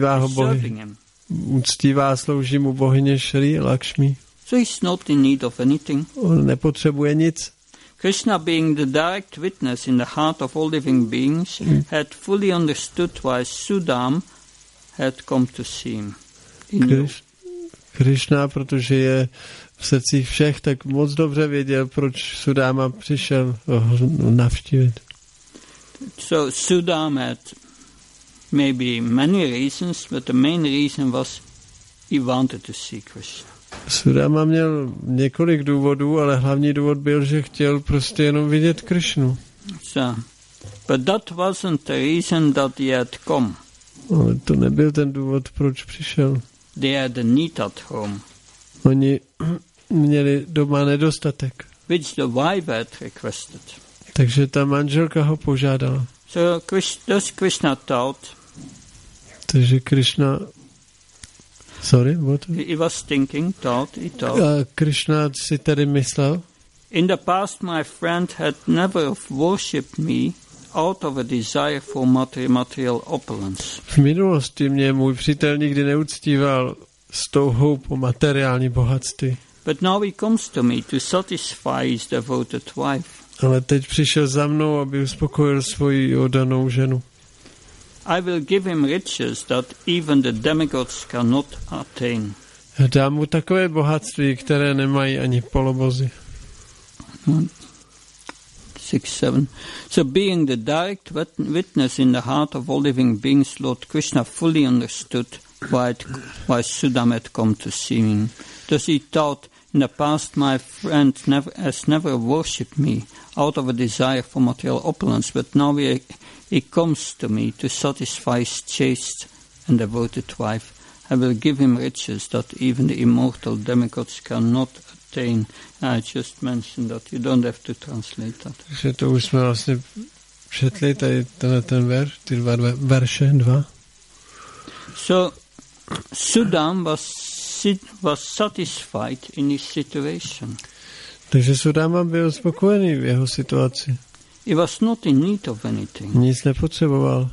uctívá slouží mu bohyně Sri Lakshmi. So he's not in need of anything. On nepotřebuje nic. Krishna, being the direct witness in the heart of all living beings, had fully understood why Sudam had come to see him. Krishna, protože je v srdcích všech, tak moc dobře věděl, proč Sudáma přišel navštívit. So Sudam had maybe many reasons, but the main reason was he wanted to see Krishna. Sudáma měl několik důvodů, ale hlavní důvod byl, že chtěl prostě jenom vidět Krishnu. So, but that wasn't the reason that he had come. Ale to nebyl ten důvod, proč přišel. They had a need at home. Oni měli doma nedostatek. Which the wife had requested. Takže ta manželka ho požádala. So Krishna thought. Takže Krishna... Sorry, what? He was thinking, thought. Krishna si tedy myslel. In the past my friend had never worshipped me out of a desire for material opulence. V minulosti mě můj přítel nikdy neuctíval s touhou po materiální bohatství. But now he comes to me to satisfy his devoted wife. Ale teď přišel za mnou, aby uspokojil svoji oddanou ženu. I will give him riches that even the demigods cannot attain. Dám mu takové bohatství, které nemají ani polobozy. 6-7. So being the direct witness in the heart of all living beings, Lord Krishna fully understood why Sudam had come to see him. Thus he thought, in the past my friend has never worshipped me out of a desire for material opulence, but now he comes to me to satisfy his chaste and devoted wife. I will give him riches that even the immortal demigods cannot attain. I just mentioned that. You don't have to translate that. Takže to už jsme vlastně četli, tady ten verš, ty verše 2. So, Sudam was satisfied in his situation. Takže Sudama byl spokojený v jeho situaci. He was not in need of anything. Nic nepotřeboval.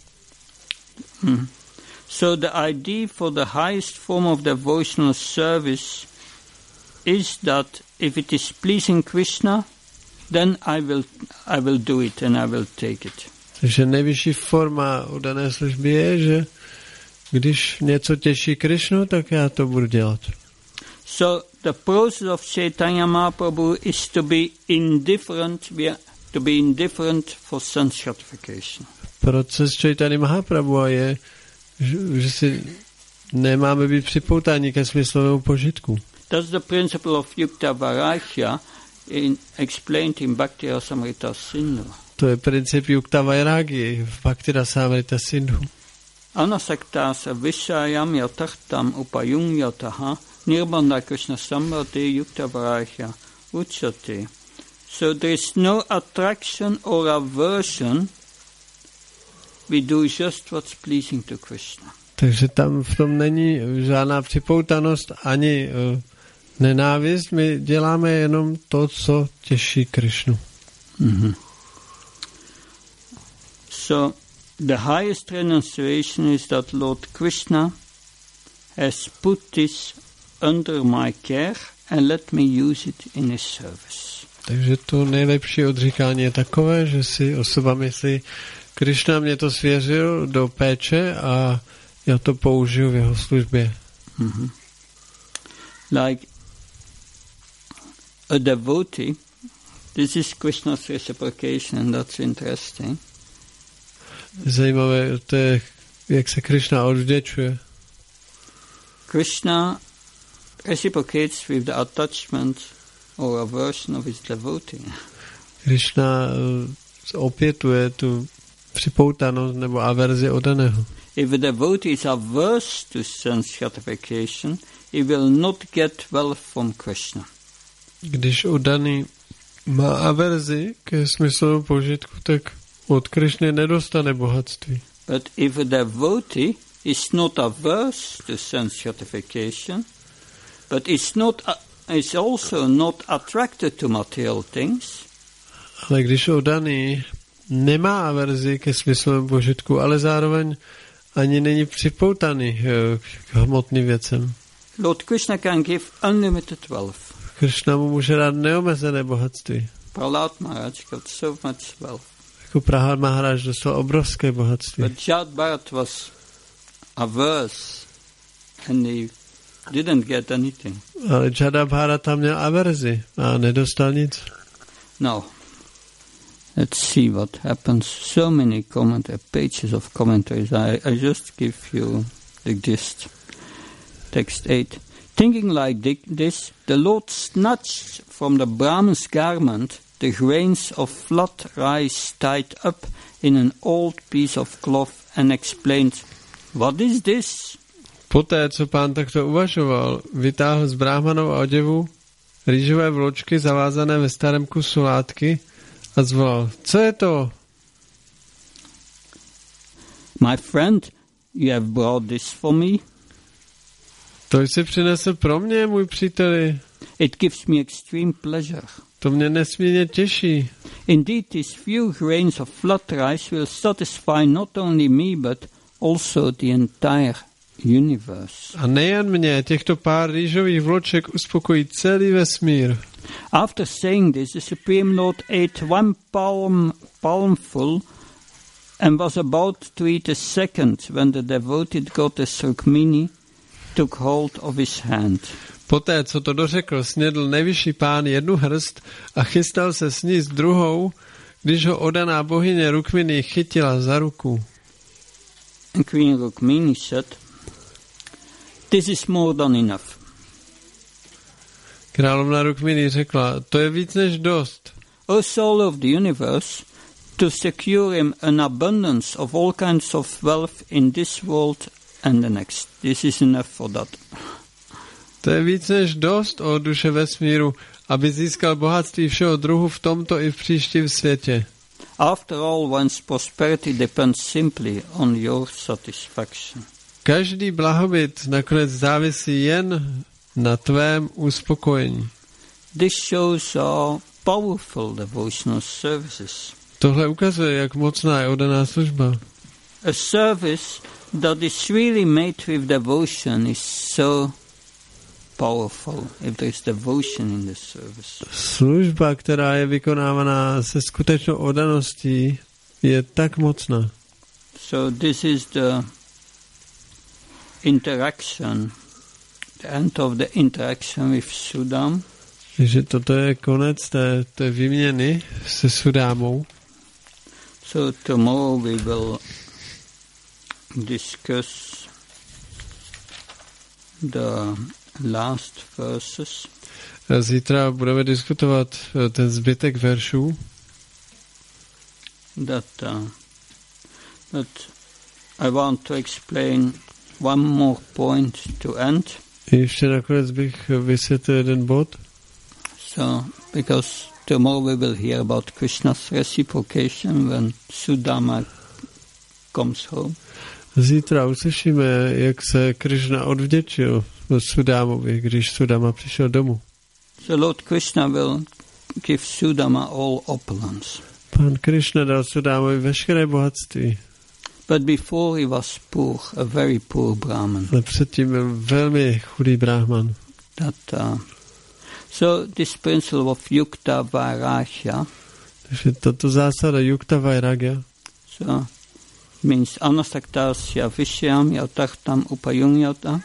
So the idea for the highest form of devotional service is that if it is pleasing Krishna, then I will do it and I will take it. Takže nejvyšší forma oddané služby je, že když něco těší Krishnu, tak já to budu dělat. So the process of Chaitanya Mahaprabhu is to be indifferent. To be indifferent for sense gratification. Proces Chaitanya Mahaprabhu je, že si nemáme být připoutáni ke smyslovému požitku. That's the principle of Yukta Vairagya explained in Bhakti Rasamrita Sindhu. To je princip Yukta Vairagya v Bhakti Rasamrita Sindhu. Anasaktāsa visāyam yatartam upayungyataha nirbandha Krishna sambhate Yukta Vairagya uchate. So there is no attraction or aversion. We do just what's pleasing to Krishna. Takže tam v tom není žádná připoutanost ani nenávist. My děláme jenom to, co těší Krishnu. Mm-hmm. So the highest renunciation is that Lord Krishna has put this under my care and let me use it in his service. Takže to nejlepší odříkání je takové, že si osoba myslí, Krišna mě to svěřil do péče a já to použiju v jeho službě. Mm-hmm. Like a devotee, this is Krishna's reciprocation, and that's interesting. Zajímavé, to je, jak se Krišna odvděčuje. Krishna reciprocates with the attachment or aversion of his devotee. Krišna opětuje tu připoutanost nebo averzi oddaného. If a devotee is averse to sense gratification, he will not get wealth from Krishna. Když oddaný má averzi ke smyslu požitku, tak od Krišny nedostane bohatství. But if a devotee is not averse to sense gratification, but is also not attracted to material things, ale když oddaný nemá averzi ke smyslu požitku, ale zároveň ani není připoutaný k hmotným věcem. Lord Krishna can give unlimited wealth. Krishna mu může dát neomezené bohatství. Prahlad Maharaj got so much wealth. Jako Prahlad Maharaj dostal obrovské bohatství. But Jad Bharat was averse and he didn't get anything. Ale Jada Bharat tam měl averzi a nedostal nic. Now, let's see what happens. So many pages of commentaries. I just give you the gist. Text 8. Thinking like this, the Lord snatched from the Brahman's garment the grains of flat rice tied up in an old piece of cloth and explained, "What is this?" Poté, co pán takto uvažoval, vytáhl z Brahmanova oděvu rýžové vločky zavázané ve starém kusu látky a zvolal, co je to? My friend, you have brought this for me. To jsi přinesl pro mě, můj příteli. It gives me extreme pleasure. To mě nesmírně těší. Indeed, these few grains of flat rice will satisfy not only me, but also the entire universe. A nejen mě, těchto pár rýžových vloček uspokojí celý vesmír. After saying this, the Supreme Lord ate one palmful and was about to eat a second when the devoted goddess Rukmini took hold of his hand. Poté, co to dořekl, snědl nejvyšší pán jednu hrst a chystal se sníst druhou, když ho oddaná bohyně Rukmini chytila za ruku. And Queen Rukmini said, "This is more than enough." Královna Rukmini řekla, to je víc než dost. O soul of the universe, to secure him an abundance of all kinds of wealth in this world and the next. This is enough for that. To je víc než dost, o duše vesmíru, aby získal bohatství všeho druhu v tomto i v příštím světě. After all, one's prosperity depends simply on your satisfaction. Každý blahobyt nakonec závisí jen na tvém uspokojení. This shows how powerful devotional services. Tohle ukazuje, jak mocná je oddaná služba. A service that is really made with devotion is so powerful if there is devotion in the service. Služba, která je vykonávaná se skutečnou oddaností, je tak mocná. So this is the interaction, the end of the interaction with Sudam. Takže toto je konec té výměny se Sudámou. So tomorrow we will discuss the last verses. Zítra budeme diskutovat ten zbytek veršů. But I want to explain one more point to end. Ještě nakonec bych vysvětlil jeden bod. So, because tomorrow we will hear about Krishna's reciprocation when Sudama comes home. Zítra uslyšíme, jak se Krishna odvděčil Sudámovi, když Sudama přišel domů. So Lord Krishna will give Sudama all opulence. Pán Krishna dal Sudámovi veškeré bohatství. But before he was poor, a very poor Brahman. Ale předtím byl velmi chudý brahman. That So this principle of yukta vairagya. Takže tato zásada yukta vairagya. So means anasaktasya vishyam yatartam upayungyata.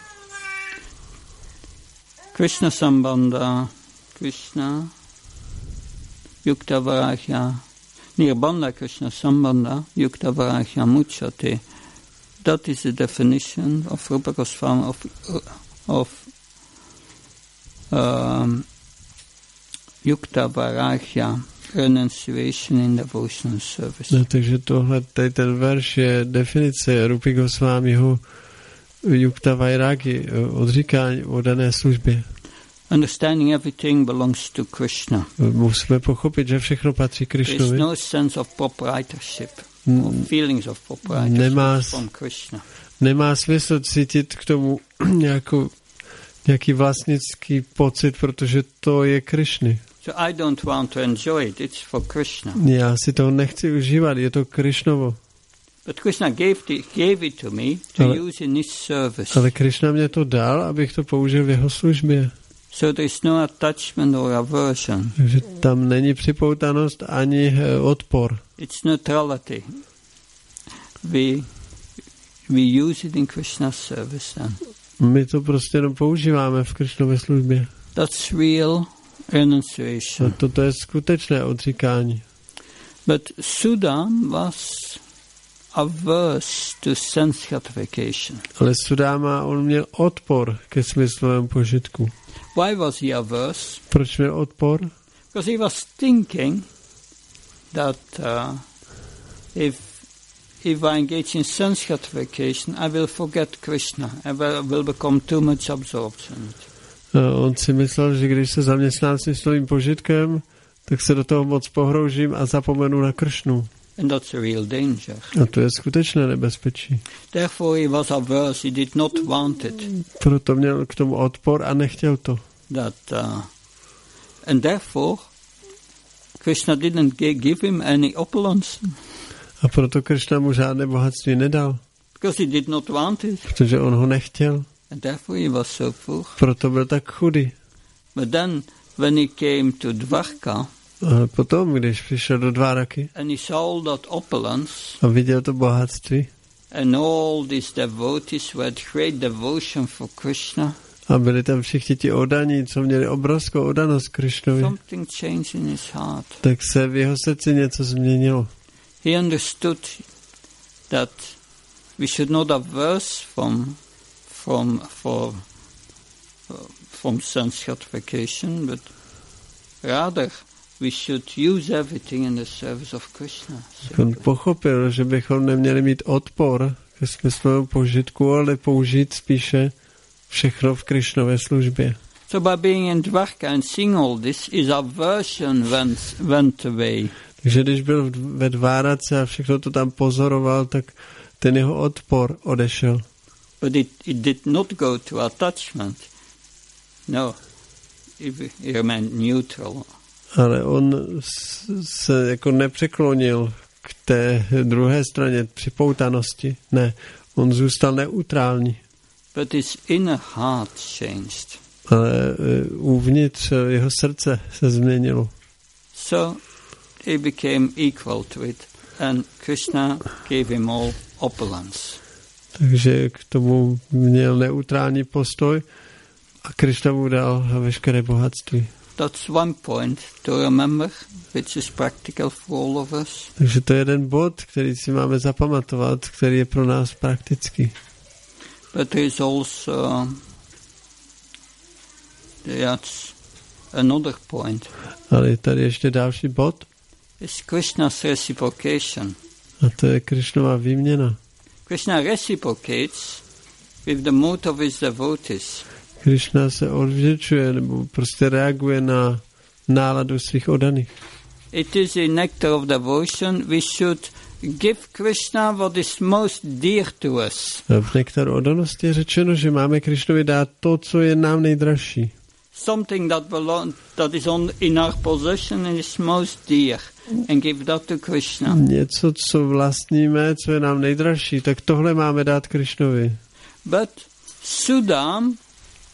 Krishna sambandha, Krishna, yukta vairagya, nirbandha Krishna sambandha, yukta vairagya muchyate. That is the definition of Rupa Goswami of yukta vairagya, renunciation in devotional service. No, takže tohle, tady ten verš je definice Rupy Gosvámiho yukta vairagi, odříkání o dané službě. Understanding everything belongs to Krishna. Musíme pochopit, že všechno patří Krišnovi. There is no sense of proprietorship or feelings of proprietorship from Krishna. Nemá smysl cítit k tomu nějaký vlastnický pocit, protože to je Krišny. So I don't want to enjoy it. It's for Krishna. Já si to nechci užívat, je to Krišnovo. But Krishna gave it to me to use in his service. Ale Krishna mě to dal, abych to použil v jeho službě. So there is no attachment or aversion. Takže tam není připoutanost ani odpor. It's neutrality. We use it in Krishna's service then. My to prostě jenom používáme v Krišnově službě. That's real renunciation. A toto je skutečné odříkání. But Sudam was averse to sense gratification. Ale Sudáma, on měl odpor ke smyslovému požitku. Why was he averse? Proč měl odpor? Because he was thinking that if I engage in sense gratification, I will forget Krishna. I will become too much absorbed in it. On si myslel, že když se zaměstnám s smyslovým požitkem, tak se do toho moc pohroužím a zapomenu na Kršnu. And that's a real danger. A to je skutečné nebezpečí. Therefore he was averse, he did not want it. Proto měl k tomu odpor a nechtěl to. And therefore Krishna didn't give him any opulence. A proto Krishna mu žádné bohatství nedal. Because he did not want it. Protože on ho nechtěl. And therefore he was so poor. Proto byl tak chudý. But then when he came to Dvarka, ale potom, když přišel do Dváraky and he saw that opulence, a viděl to bohatství, and all these devotees who had great devotion for Krishna, a byli tam všichni ti oddaní, co měli obrovskou oddanost Krišnovi, something changed in his heart. Tak se v jeho srdci něco změnilo. He understood that we should not averse from sense gratification, but rather we should use everything in the service of Krishna. On pochopil, že bychom neměli mít odpor ke smyslovému požitku, ale použít spíše všechno v Krišnově službě. So by being in Dvarka and seeing all this, his aversion went away. Takže když byl ve Dvárace a všechno to tam pozoroval, tak ten jeho odpor odešel. But it did not go to attachment. No, he remained neutral. Ale on se jako nepřeklonil k té druhé straně připoutanosti. Ne, on zůstal neutrální. But his inner heart changed. Ale uvnitř jeho srdce se změnilo. So he became equal to it, and Krishna gave him all opulence. Takže k tomu měl neutrální postoj a Krishna mu dal veškeré bohatství. That's one point to remember, which is practical for all of us. Takže to je jeden bod, který si máme zapamatovat, který je pro nás praktický. But there is also that's another point. Ale je tady ještě další bod. It's Krishna's reciprocation. A to je Krishnova výměna. Krishna reciprocates with the mood of his devotees. Krishna se odvděčuje nebo prostě reaguje na náladu svých oddaných. It is a nectar of devotion. We should give Krishna what is most dear to us. V nektaru oddanosti je řečeno, že máme Krishnovi dát to, co je nám nejdražší. Something that is in our possession and is most dear, and give that to Krishna. Něco, co vlastníme, co je nám nejdražší, tak tohle máme dát Krishnovi. But Sudam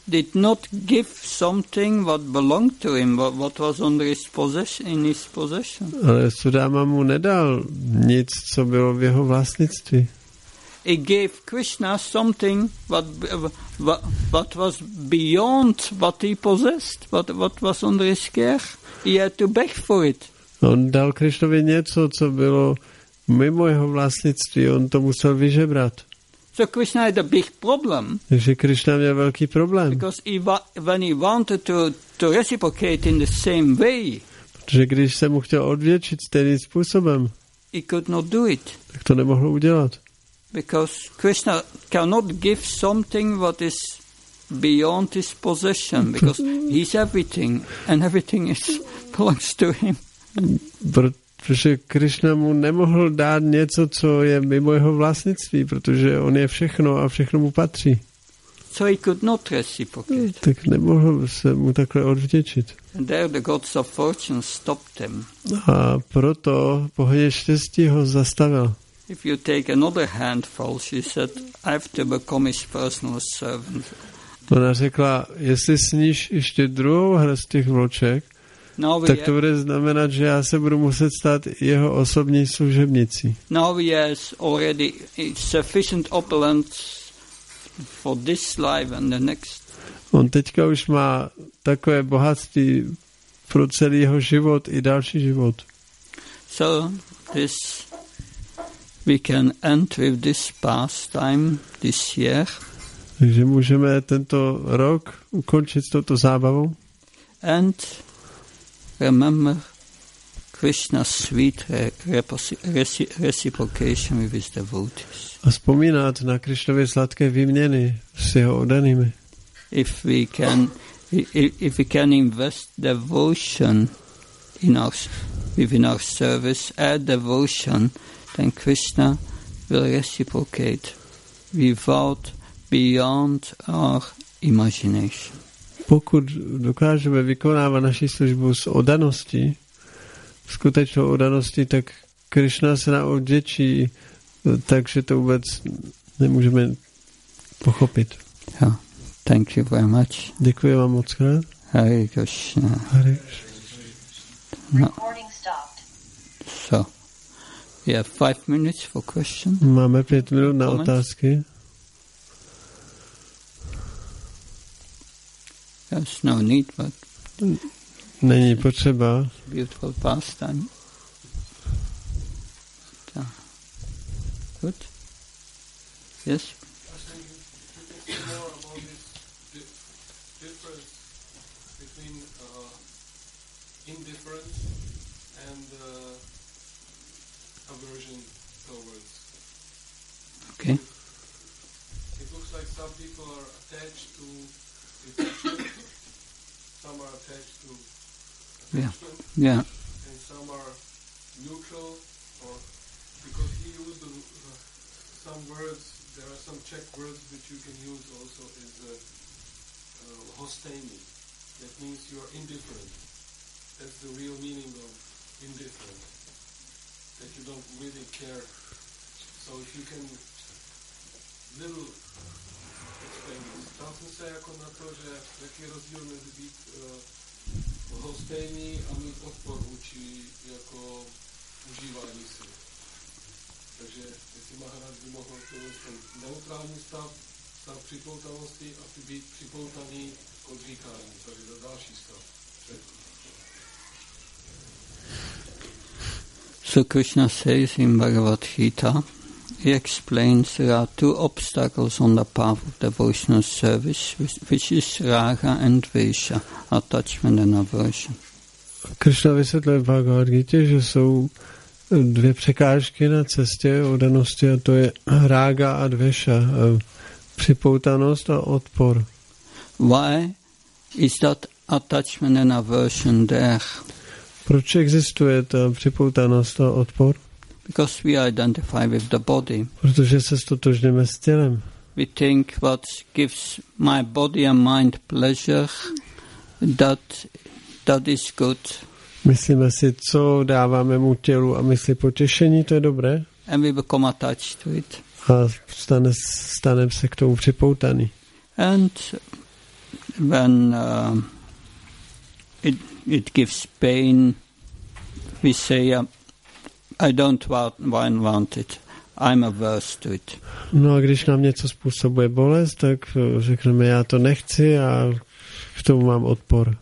did not give something what belonged to him, what was under his possession. Ale Sudáma mu nedal nic, co bylo v jeho vlastnictví. He gave Krishna something what was beyond what he possessed, what was under his care. He had to beg for it. On dal Krišnovi něco, co bylo mimo jeho vlastnictví, on to musel vyžebrat. So Krishna had a big problem. Takže Krišna měl velký problém. Because when he wanted to reciprocate in the same way, Protože když se mu chtěl odvděčit stejným způsobem, he could not do it. tak to nemohl udělat. Because Krishna cannot give something what is beyond his possession, because he's everything, and everything belongs to him. Protože Krišna mu nemohl dát něco, co je mimo jeho vlastnictví, protože on je všechno a všechno mu patří. So he could not reciprocate. Tak nemohl se mu takhle odvděčit. And there the gods of fortune stopped him. A proto bohyně štěstí ho zastavil. If you take another handful, she said, I have to become his personal servant. Ona řekla, jestli sníš ještě druhou hrst těch vloček, tak to bude znamenat, že já se budu muset stát jeho osobní služebnicí. Now he has already sufficient opulence for this life and the next. On teďka už má takové bohatství pro celý jeho život i další život. So we can end with this pastime this year. Takže můžeme tento rok ukončit s touto zábavou. And remember Krishna's sweet reciprocation with his devotees. A vzpomínat na Krišnově sladké výměny s jeho oddanými. If we can invest devotion within our service, add devotion, then Krishna will reciprocate beyond our imagination. Pokud dokážeme vykonávat naši službu s oddaností, skutečnou oddaností, tak Krišna se nám odvděčí, takže to vůbec nemůžeme pochopit. Yeah. Thank you very much. Děkuji vám moc krát. Hare Krishna. Hare Krishna. No. So, we have 5 minutes for questions. Máme 5 minut na otázky. There's no need, but není potřeba. Beautiful pastime. So, good. Yes. Indifference and aversion towards. Okay. It looks like some people are attached to detachment, some are attached to attachment, Yeah. and some are neutral, or because he used some words, there are some Czech words which you can use also is hostejný. That means you are indifferent. That's the real meaning of indifferent. That you don't really care. So if you can little explain this. Ptal jsem se jako na to, že jaký je rozdíl mezi být lhostejný a mít odpor vůči jako užívání si. Takže jestli Maharaj by mohl ten neutrální stav připoutanosti a být připoutaný k odříkání. Takže to další stav. So Krishna says in Bhagavad Gita, he explains there are 2 obstacles on the path of devotional service, which is raga and dvesha, attachment and aversion. Krishna vysvětluje v Bhagavad Gita, že jsou 2 překážky na cestě oddanosti, a to je rága a dvesha, připoutanost a odpor. Why is that attachment and aversion there? Proč existuje ta připoutanost a odpor? Because we identify with the body. Protože se stotožňujeme s tělem. We think what gives my body and mind pleasure, that is good. Myslíme si, co dává mému tělu a mysli potěšení, to je dobré. And we become attached to it. A staneme se k tomu připoutaný. And when it gives pain, we say, I don't want it. I'm averse to it. No a když nám něco způsobuje bolest, tak řekneme, já to nechci a k tomu mám odpor.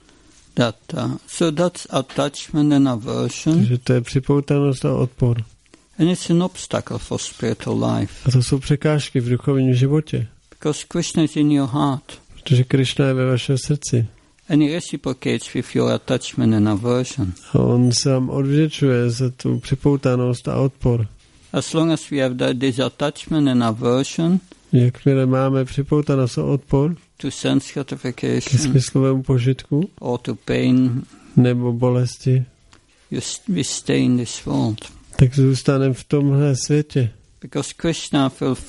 So that's attachment and aversion. Takže to je připoutanost a odpor. And it's an obstacle for spiritual life. A to jsou překážky v duchovním životě. Because Krishna is in your heart. Protože Krishna je ve vašem srdci. And he reciprocates with your attachment and aversion. A on se vám odvděčuje za tu připoutanost a odpor. As long as we have this attachment and aversion, jakmile máme připoutanost a odpor to sense gratification, ke smyslovému požitku, or to pain, nebo bolesti, we stay in this world. Tak zůstaneme v tomhle světě. Because Krishna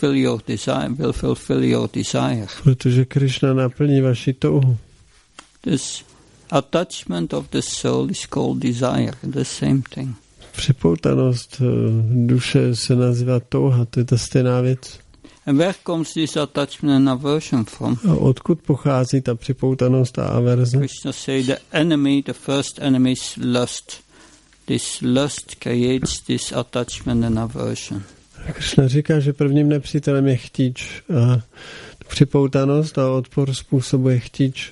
will fulfill your desire. Protože Krishna naplní vaši touhu. This attachment of the soul is called desire, the same thing. Připoutanost duše se nazývá touha, to je ta stejná věc. And where comes this attachment and aversion from? A odkud pochází ta připoutanost a averze? Krishna say the first enemy is lust. This lust creates this attachment and aversion. Krishna říká, že prvním nepřítelem je chtíč. A připoutanost a odpor způsobuje chtíč.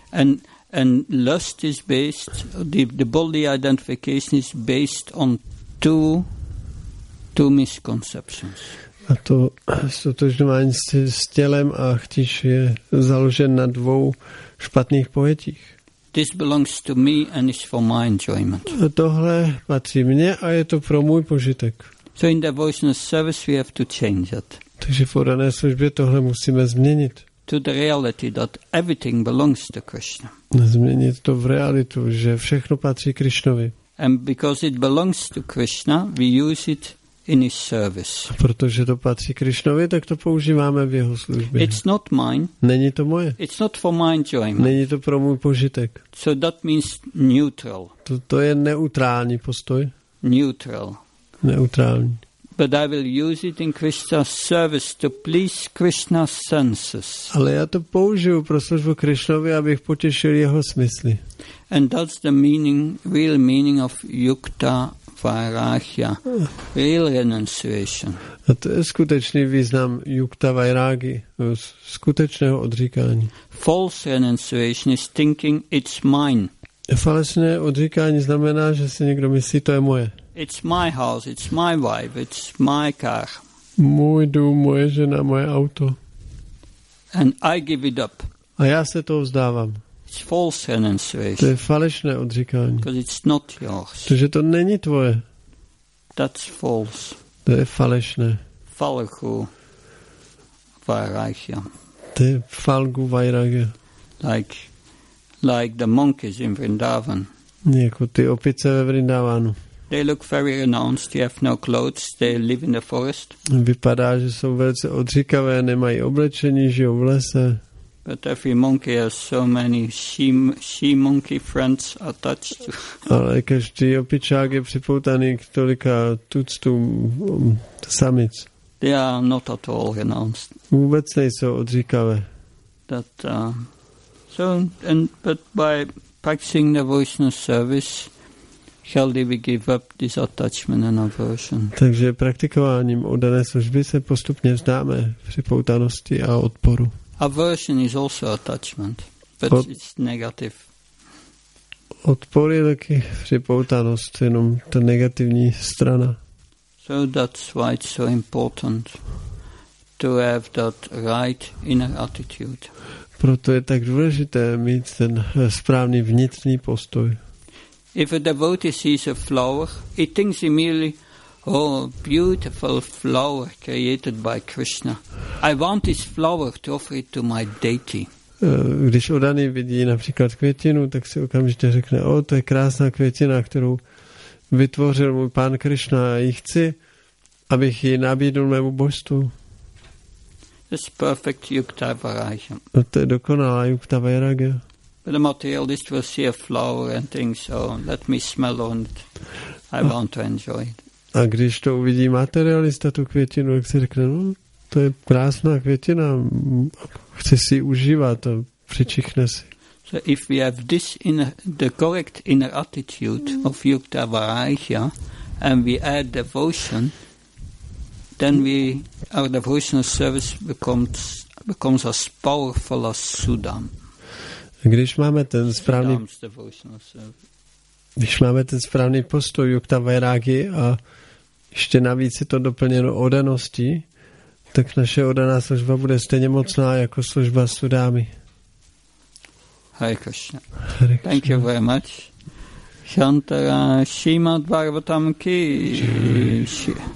And lust is based, the body identification is based on two misconceptions. A to stotožňování s tělem a chtíč je založen na dvou špatných pojetích. This belongs to me and is for my enjoyment. A tohle patří mně a je to pro můj požitek. So in devotional service we have to change it. Takže v oddané službě tohle musíme změnit. To the reality that everything belongs to Krishna. Změnit to v realitu, že všechno patří Krishnovi. And because it belongs to Krishna, we use it in his service. A protože to patří Krishnovi, tak to používáme v jeho službě. It's not mine. Není to moje. It's not for my enjoyment. Není to pro můj požitek. So that means neutral. To je neutrální postoj. Neutral. Neutrální. But I will use it in Krishna's service to please Krishna's senses. Ale já to použiju pro službu Krishnovi, abych potěšil jeho smysly. And that's the real meaning of yukta vairagya, real renunciation. A to je skutečný význam yukta vairagi, skutečného odříkání. False renunciation is thinking it's mine. Falešné odříkání znamená, že si někdo myslí, to je moje. It's my house, it's my wife, it's my car. Můj dům, moje žena, moje auto. And I give it up. A já se toho vzdávám. It's false renunciation. To je falešné odříkání. Because it's not yours. Protože to není tvoje. That's false. To je falešné. Falgu vairagya. To je falgu vairagya. Like the monkeys in Vrindavan. Jako ty opice ve Vrindavanu. They look very renounced, they have no clothes, they live in the forest. Vypadá, že jsou velice odříkavé, nemají oblečení, žijou v lese. But every monkey has so many she-monkey friends attached to. Ale každý opičák je připoutaný k tolika tuctům samic. They are not at all renounced. Vůbec nejsou odříkavé. But by practicing devotional service, healthy we give up this attachment and aversion. Takže praktikováním oddané služby se postupně vzdáme připoutanosti a odporu. Aversion is also attachment, but it's negative. Odpor je taky připoutanost, jenom ta negativní strana. So that's why it's so important to have that right inner attitude. Proto je tak důležité mít ten správný vnitřní postoj. If a devotee sees a flower, he thinks immediately, oh, beautiful flower created by Krishna. I want this flower to offer it to my deity. Když oddaný vidí například květinu, tak si okamžitě řekne, to je krásná květina, kterou vytvořil můj pán Krishna a ji chci, abych ji nabídnul mému božstvu. It's perfect yukta vairagya. To je dokonalá yukta vairagya. But the materialist will see a flower and thinks, oh, let me smell on it. I want to enjoy it. A když to uvidí materialista, tu květinu, tak si řekne, to je krásná květina, chci si ji užívat, přičichne si. So if we have this the correct inner attitude of Yukta Varaihya, and we add devotion, then our devotional service becomes as powerful as Sudam. Když máme ten správný postoj Yukta Vairági a ještě navíc je to doplněno odaností, tak naše oddaná služba bude stejně mocná jako služba Sudámy. Hare Krishna. Thank you very much. Shantara Srimad Bhagavatam ki